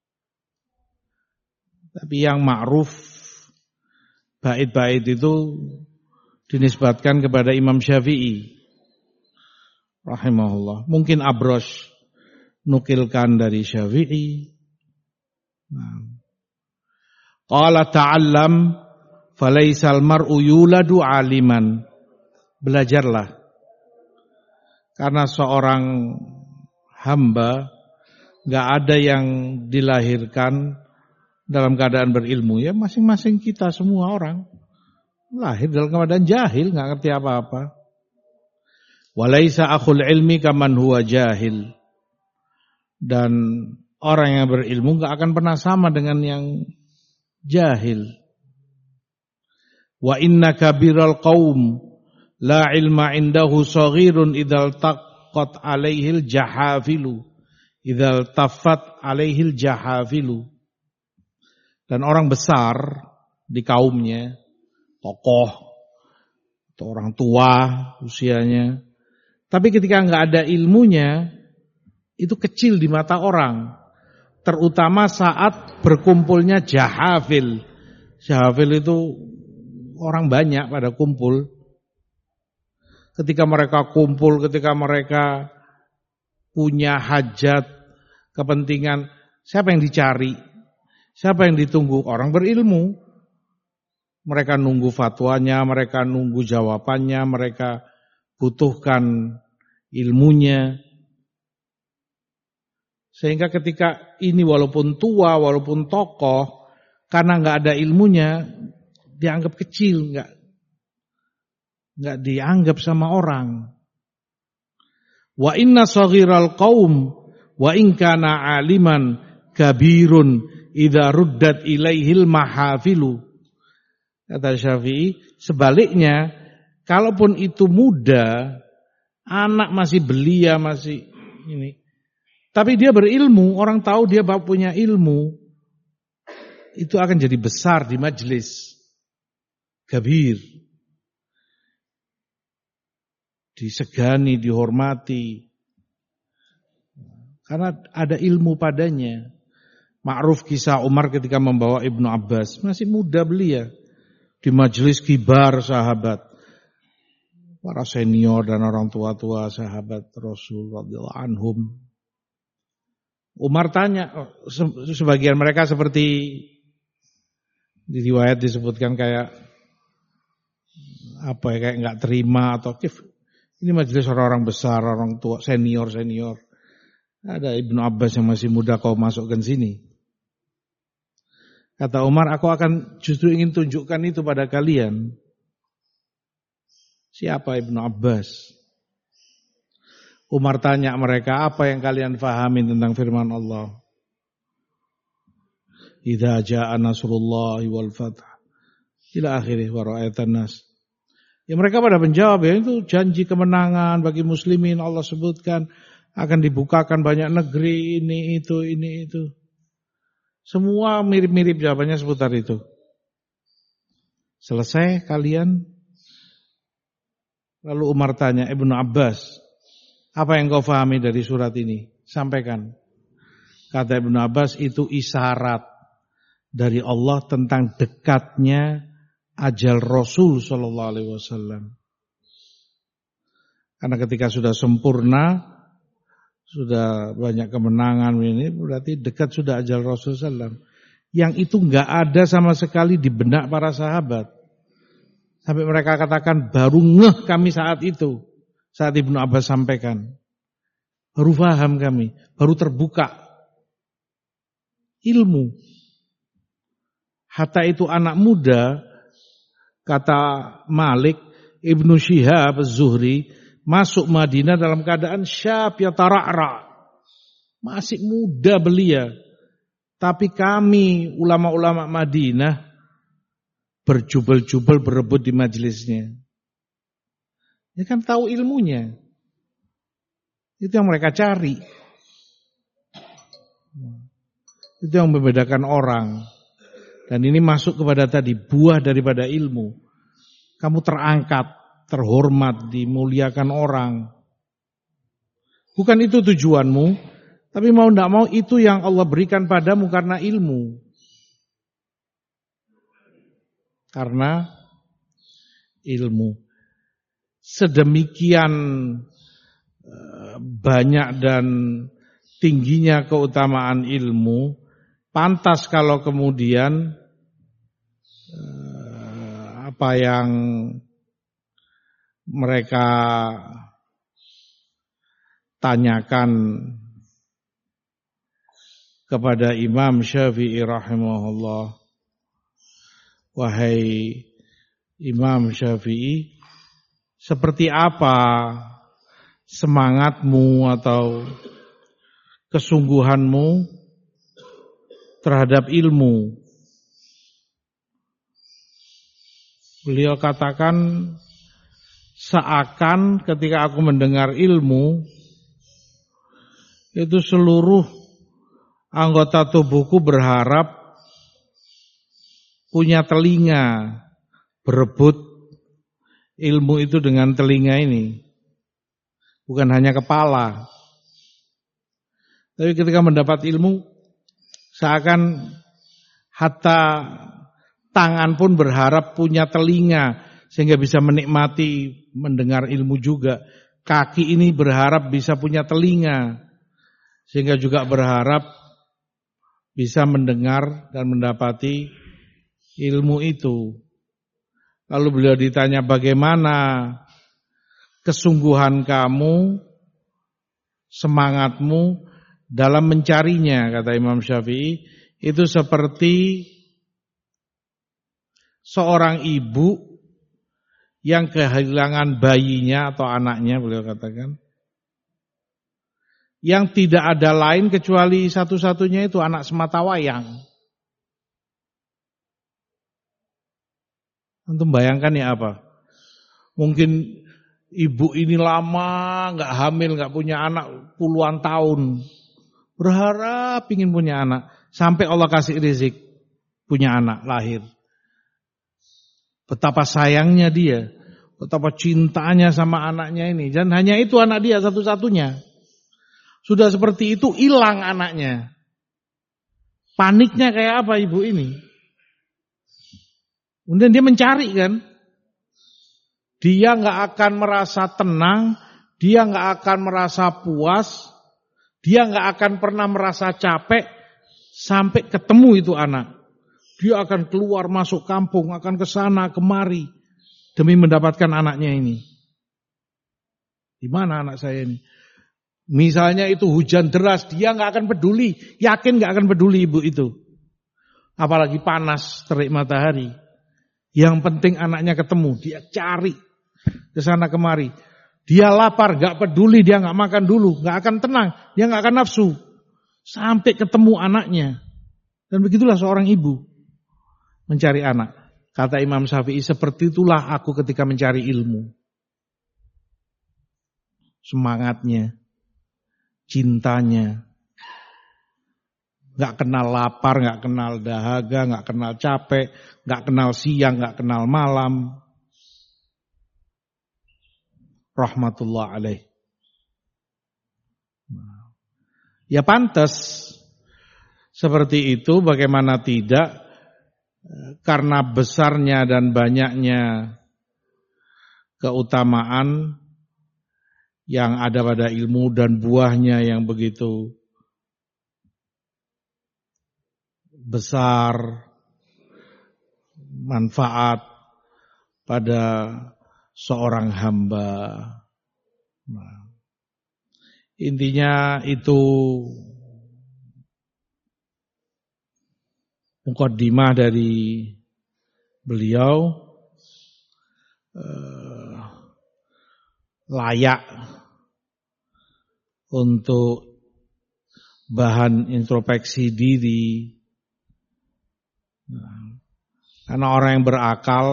[SPEAKER 1] tapi yang ma'ruf bait-bait itu dinisbatkan kepada Imam Syafi'i rahimahullah. Mungkin Abrosh nukilkan dari Syafi'i. Nah. Qala ta'allam falaisal mar'u yuladu aliman. Belajarlah. Karena seorang hamba enggak ada yang dilahirkan dalam keadaan berilmu. Ya masing-masing kita semua orang lahir dalam keadaan jahil, enggak ngerti apa-apa. Walaisa akhul ilmi kaman huwa jahil. Dan orang yang berilmu enggak akan pernah sama dengan yang jahil. Wa inna kabiral qaum la ilma indahu saghirun idzal taqqat alaihil jahafilu idzal taffat alaihil jahafilu. Dan orang besar di kaumnya, tokoh atau orang tua usianya, tapi ketika enggak ada ilmunya, itu kecil di mata orang. Terutama saat berkumpulnya jahafil. Jahafil itu orang banyak pada kumpul. Ketika mereka kumpul, ketika mereka punya hajat, kepentingan, siapa yang dicari? Siapa yang ditunggu? Orang berilmu. Mereka nunggu fatwanya, mereka nunggu jawabannya, mereka butuhkan ilmunya. Sehingga ketika ini walaupun tua, walaupun tokoh, karena nggak ada ilmunya, dianggap kecil, nggak nggak dianggap sama orang. Wa inna saghiral qaum wa in kana aliman kabirun idza ruddat ilaihil mahafilu. Kata Syafi'i, sebaliknya, kalaupun itu muda, anak masih belia, masih ini, tapi dia berilmu, orang tahu dia punya ilmu, itu akan jadi besar di majelis. Kabir. Disegani, dihormati. Karena ada ilmu padanya. Ma'ruf kisah Umar ketika membawa Ibnu Abbas. Masih muda belia. Di majelis kibar sahabat. Para senior dan orang tua-tua sahabat Rasul radhiyallahu anhum. Umar tanya, sebagian mereka seperti di riwayat disebutkan kayak apa ya, kayak nggak terima atau kif, Ini majelis orang-orang besar, orang tua, senior-senior. Ada Ibnu Abbas yang masih muda kau masukkan sini. Kata Umar, aku akan justru ingin tunjukkan itu pada kalian. Siapa Ibnu Abbas? Umar tanya mereka, apa yang kalian fahami tentang firman Allah? Idza jaa nasrullahi wal fath. Ila akhirih wa ra'aitan nas. Ya mereka pada menjawab, ya itu janji kemenangan bagi muslimin, Allah sebutkan akan dibukakan banyak negeri, ini itu ini itu. Semua mirip-mirip jawabannya seputar itu. Selesai kalian? Lalu Umar tanya, Ibnu Abbas, apa yang kau fahami dari surat ini? Sampaikan. Kata Ibnu Abbas, itu isyarat dari Allah tentang dekatnya ajal Rasul sallallahu alaihi wasallam. Karena ketika sudah sempurna, sudah banyak kemenangan ini, berarti dekat sudah ajal Rasul sallallahu alaihi wasallam. Yang itu enggak ada sama sekali di benak para sahabat. Sampai mereka katakan baru ngeh kami saat itu. Saat Ibnu Abbas sampaikan. Baru paham kami, baru terbuka ilmu. Hatta itu anak muda, kata Malik Ibnu Syihab Az-Zuhri, masuk Madinah dalam keadaan syab ya tara'ra. Masih muda belia. Tapi kami ulama-ulama Madinah berjubel-jubel berebut di majelisnya. Ya kan tahu ilmunya. Itu yang mereka cari. Itu yang membedakan orang. Dan ini masuk kepada tadi buah daripada ilmu. Kamu terangkat, terhormat, dimuliakan orang. Bukan itu tujuanmu, tapi mau tidak mau itu yang Allah berikan padamu karena ilmu. Karena ilmu. Sedemikian banyak dan tingginya keutamaan ilmu, pantas kalau kemudian apa yang mereka tanyakan kepada Imam Syafi'i rahimahullah, wahai Imam Syafi'i, seperti apa semangatmu atau kesungguhanmu terhadap ilmu? Beliau katakan, seakan ketika aku mendengar ilmu, itu seluruh anggota tubuhku berharap punya telinga, berebut ilmu itu dengan telinga ini. Bukan hanya kepala. Tapi ketika mendapat ilmu, seakan hatta tangan pun berharap punya telinga sehingga bisa menikmati mendengar ilmu juga. Kaki ini berharap bisa punya telinga sehingga juga berharap bisa mendengar dan mendapati ilmu itu. Lalu beliau ditanya, bagaimana kesungguhan kamu, semangatmu dalam mencarinya, kata Imam Syafi'i, itu seperti seorang ibu yang kehilangan bayinya atau anaknya, beliau katakan, yang tidak ada lain kecuali satu-satunya itu anak sematawayang. Antum bayangkan ya apa? Mungkin ibu ini lama nggak hamil, nggak punya anak puluhan tahun, berharap ingin punya anak, sampai Allah kasih rezeki punya anak lahir. Betapa sayangnya dia, betapa cintanya sama anaknya ini, dan hanya itu anak dia satu-satunya. Sudah seperti itu hilang anaknya. Paniknya kayak apa ibu ini? Kemudian dia mencari kan. Dia nggak akan merasa tenang, dia nggak akan merasa puas, dia nggak akan pernah merasa capek sampai ketemu itu anak. Dia akan keluar masuk kampung, akan ke sana kemari demi mendapatkan anaknya ini. Di mana anak saya ini? Misalnya itu hujan deras, dia nggak akan peduli. Yakin nggak akan peduli ibu itu. Apalagi panas, terik matahari. Yang penting anaknya ketemu, dia cari ke sana kemari. Dia lapar, nggak peduli, dia nggak makan dulu, nggak akan tenang, dia nggak akan nafsu. Sampai ketemu anaknya. Dan begitulah seorang ibu mencari anak. Kata Imam Syafi'i, seperti itulah aku ketika mencari ilmu. Semangatnya, cintanya, gak kenal lapar, gak kenal dahaga, gak kenal capek, gak kenal siang, gak kenal malam. Rahmatullah alaih. Ya pantas seperti itu, bagaimana tidak, karena besarnya dan banyaknya keutamaan yang ada pada ilmu dan buahnya yang begitu besar, manfaat pada seorang hamba. Nah, intinya itu mukaddimah dari beliau, eh, layak untuk bahan introspeksi diri. Nah, karena orang yang berakal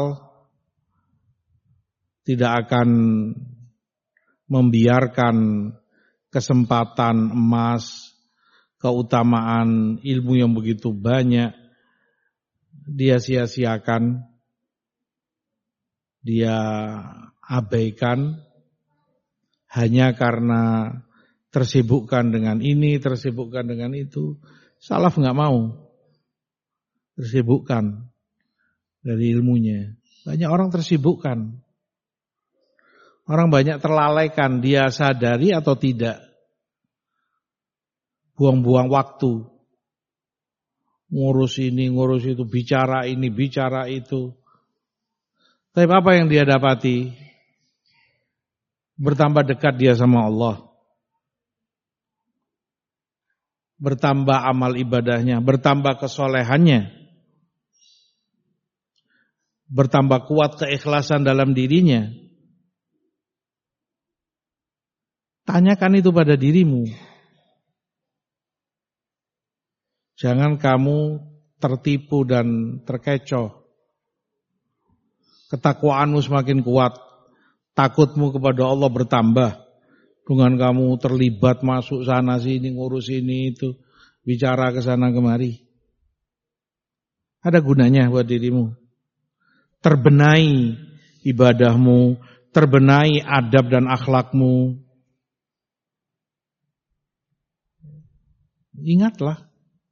[SPEAKER 1] tidak akan membiarkan kesempatan emas, keutamaan ilmu yang begitu banyak dia sia-siakan, dia abaikan hanya karena tersibukkan dengan ini, tersibukkan dengan itu. Salaf nggak mau tersibukkan dari ilmunya. Banyak orang tersibukkan. Orang banyak terlalaikan, dia sadari atau tidak. Buang-buang waktu. Ngurus ini, ngurus itu, bicara ini, bicara itu. Tapi apa yang dia dapati? Bertambah dekat dia sama Allah. Bertambah amal ibadahnya, bertambah kesolehannya. Bertambah kuat keikhlasan dalam dirinya. Tanyakan itu pada dirimu. Jangan kamu tertipu dan terkecoh. Ketakwaanmu semakin kuat. Takutmu kepada Allah bertambah. Dengan kamu terlibat masuk sana sini, ngurus ini itu. Bicara ke sana kemari. Ada gunanya buat dirimu. Terbenahi ibadahmu. Terbenahi adab dan akhlakmu. Ingatlah.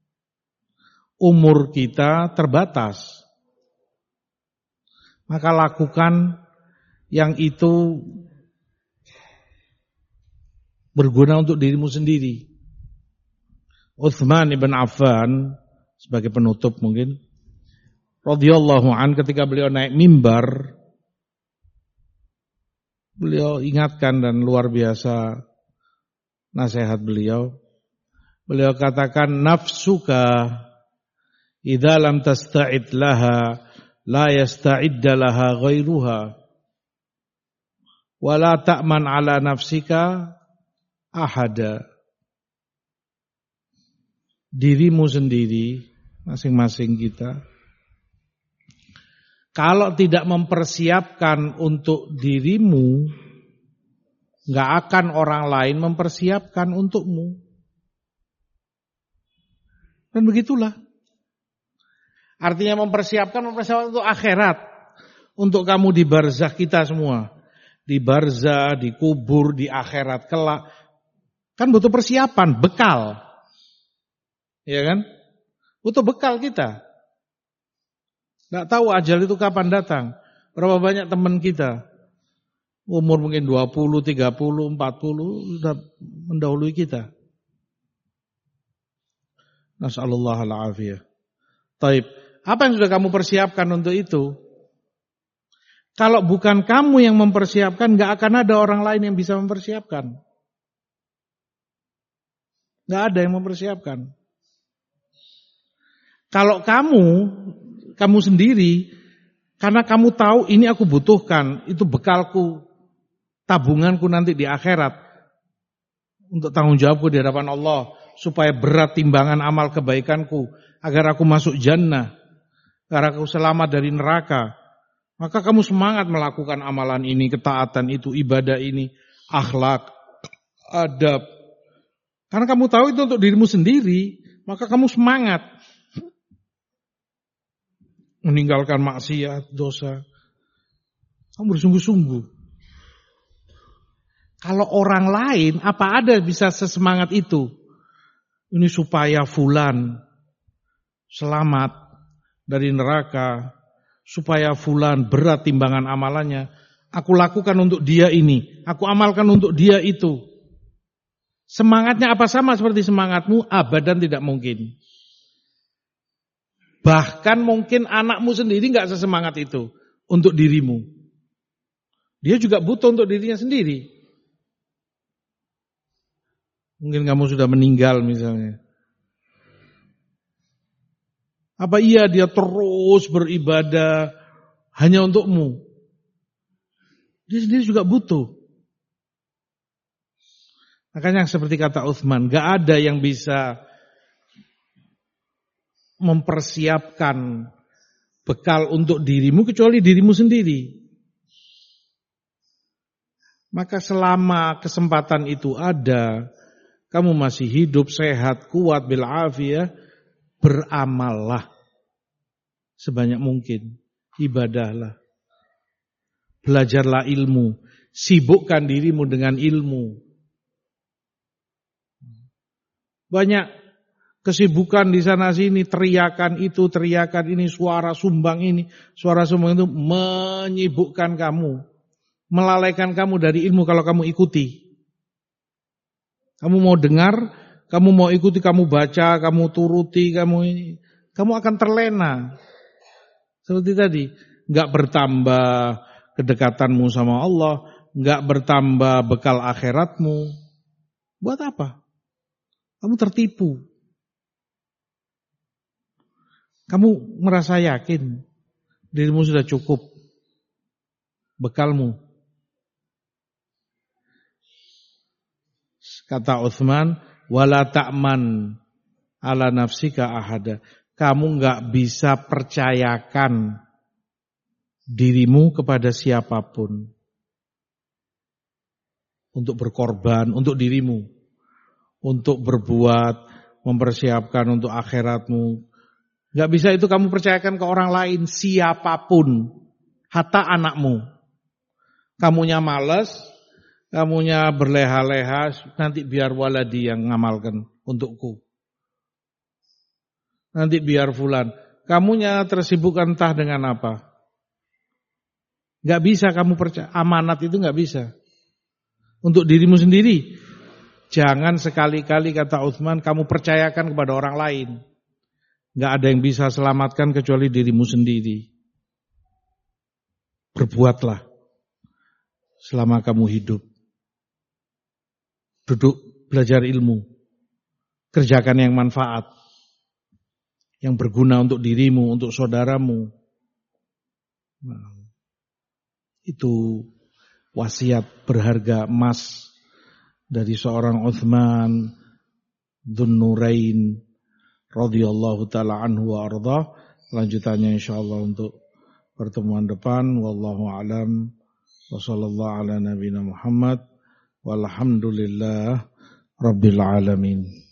[SPEAKER 1] Umur kita terbatas. Maka lakukan yang itu berguna untuk dirimu sendiri. Utsman ibn Affan sebagai penutup mungkin, radhiyallahu an, ketika beliau naik mimbar, beliau ingatkan dan luar biasa nasihat beliau. Beliau katakan, nafsuka idza lam tasta'id laha la yasta'idda laha ghairuha wa la ta'man ala nafsika ahada. Dirimu sendiri, masing-masing kita, kalau tidak mempersiapkan untuk dirimu, enggak akan orang lain mempersiapkan untukmu. Dan begitulah. Artinya mempersiapkan, mempersiapkan untuk akhirat. Untuk kamu di barzah kita semua. Di barzah, di kubur, di akhirat kelak. Kan butuh persiapan, bekal. Ya kan? Butuh bekal kita. Nggak tahu ajal itu kapan datang. Berapa banyak teman kita. Umur mungkin dua puluh, tiga puluh, empat puluh. Sudah mendahului kita. Nas'alullah al-afiyah. Taib. Apa yang sudah kamu persiapkan untuk itu? Kalau bukan kamu yang mempersiapkan, gak akan ada orang lain yang bisa mempersiapkan. Gak ada yang mempersiapkan. Kalau kamu, kamu sendiri, karena kamu tahu ini aku butuhkan, itu bekalku, tabunganku nanti di akhirat, untuk tanggung jawabku di hadapan Allah, supaya berat timbangan amal kebaikanku, agar aku masuk jannah, agar aku selamat dari neraka. Maka kamu semangat melakukan amalan ini, ketaatan itu, ibadah ini, akhlak, adab. Karena kamu tahu itu untuk dirimu sendiri, maka kamu semangat meninggalkan maksiat, dosa. Kamu bersungguh-sungguh. Kalau orang lain, apa ada bisa sesemangat itu? Ini supaya fulan selamat dari neraka, supaya fulan berat timbangan amalannya. Aku lakukan untuk dia ini, aku amalkan untuk dia itu. Semangatnya apa sama seperti semangatmu? Abadan tidak mungkin. Bahkan mungkin anakmu sendiri gak sesemangat itu untuk dirimu. Dia juga butuh untuk dirinya sendiri. Mungkin kamu sudah meninggal misalnya. Apa iya dia terus beribadah hanya untukmu? Dia sendiri juga butuh. Makanya seperti kata Utsman, gak ada yang bisa mempersiapkan bekal untuk dirimu kecuali dirimu sendiri. Maka selama kesempatan itu ada, kamu masih hidup, sehat, kuat, bil'afiyah, beramallah sebanyak mungkin, ibadahlah, belajarlah ilmu, sibukkan dirimu dengan ilmu. Banyak kesibukan di sana sini, teriakan itu, teriakan ini, suara sumbang ini, suara sumbang itu menyibukkan kamu, melalaikan kamu dari ilmu kalau kamu ikuti. Kamu mau dengar, kamu mau ikuti, kamu baca, kamu turuti, kamu ini, kamu akan terlena. Seperti tadi, nggak bertambah kedekatanmu sama Allah, nggak bertambah bekal akhiratmu. Buat apa? Kamu tertipu. Kamu merasa yakin dirimu sudah cukup bekalmu. Kata Utsman, wala ta'man ala nafsika ahada. Kamu enggak bisa percayakan dirimu kepada siapapun untuk berkorban untuk dirimu, untuk berbuat, mempersiapkan untuk akhiratmu. Enggak bisa itu kamu percayakan ke orang lain, siapapun, hatta anakmu. Kamunya malas, kamunya berleha-leha, nanti biar waladi yang ngamalkan untukku. Nanti biar fulan. Kamunya tersibukkan entah dengan apa. Gak bisa kamu percaya, amanat itu gak bisa. Untuk dirimu sendiri. Jangan sekali-kali kata Utsman kamu percayakan kepada orang lain. Gak ada yang bisa selamatkan kecuali dirimu sendiri. Berbuatlah selama kamu hidup. Duduk belajar ilmu. Kerjakan yang manfaat. Yang berguna untuk dirimu, untuk saudaramu. Nah, itu wasiat berharga emas dari seorang Utsman Dzun-Nurain radhiyallahu taala anhu wa ardhah. Lanjutannya insyaallah untuk pertemuan depan. Wallahu a'lam. Wa sallallahu ala nabiyina Muhammad walhamdulillah rabbil alamin.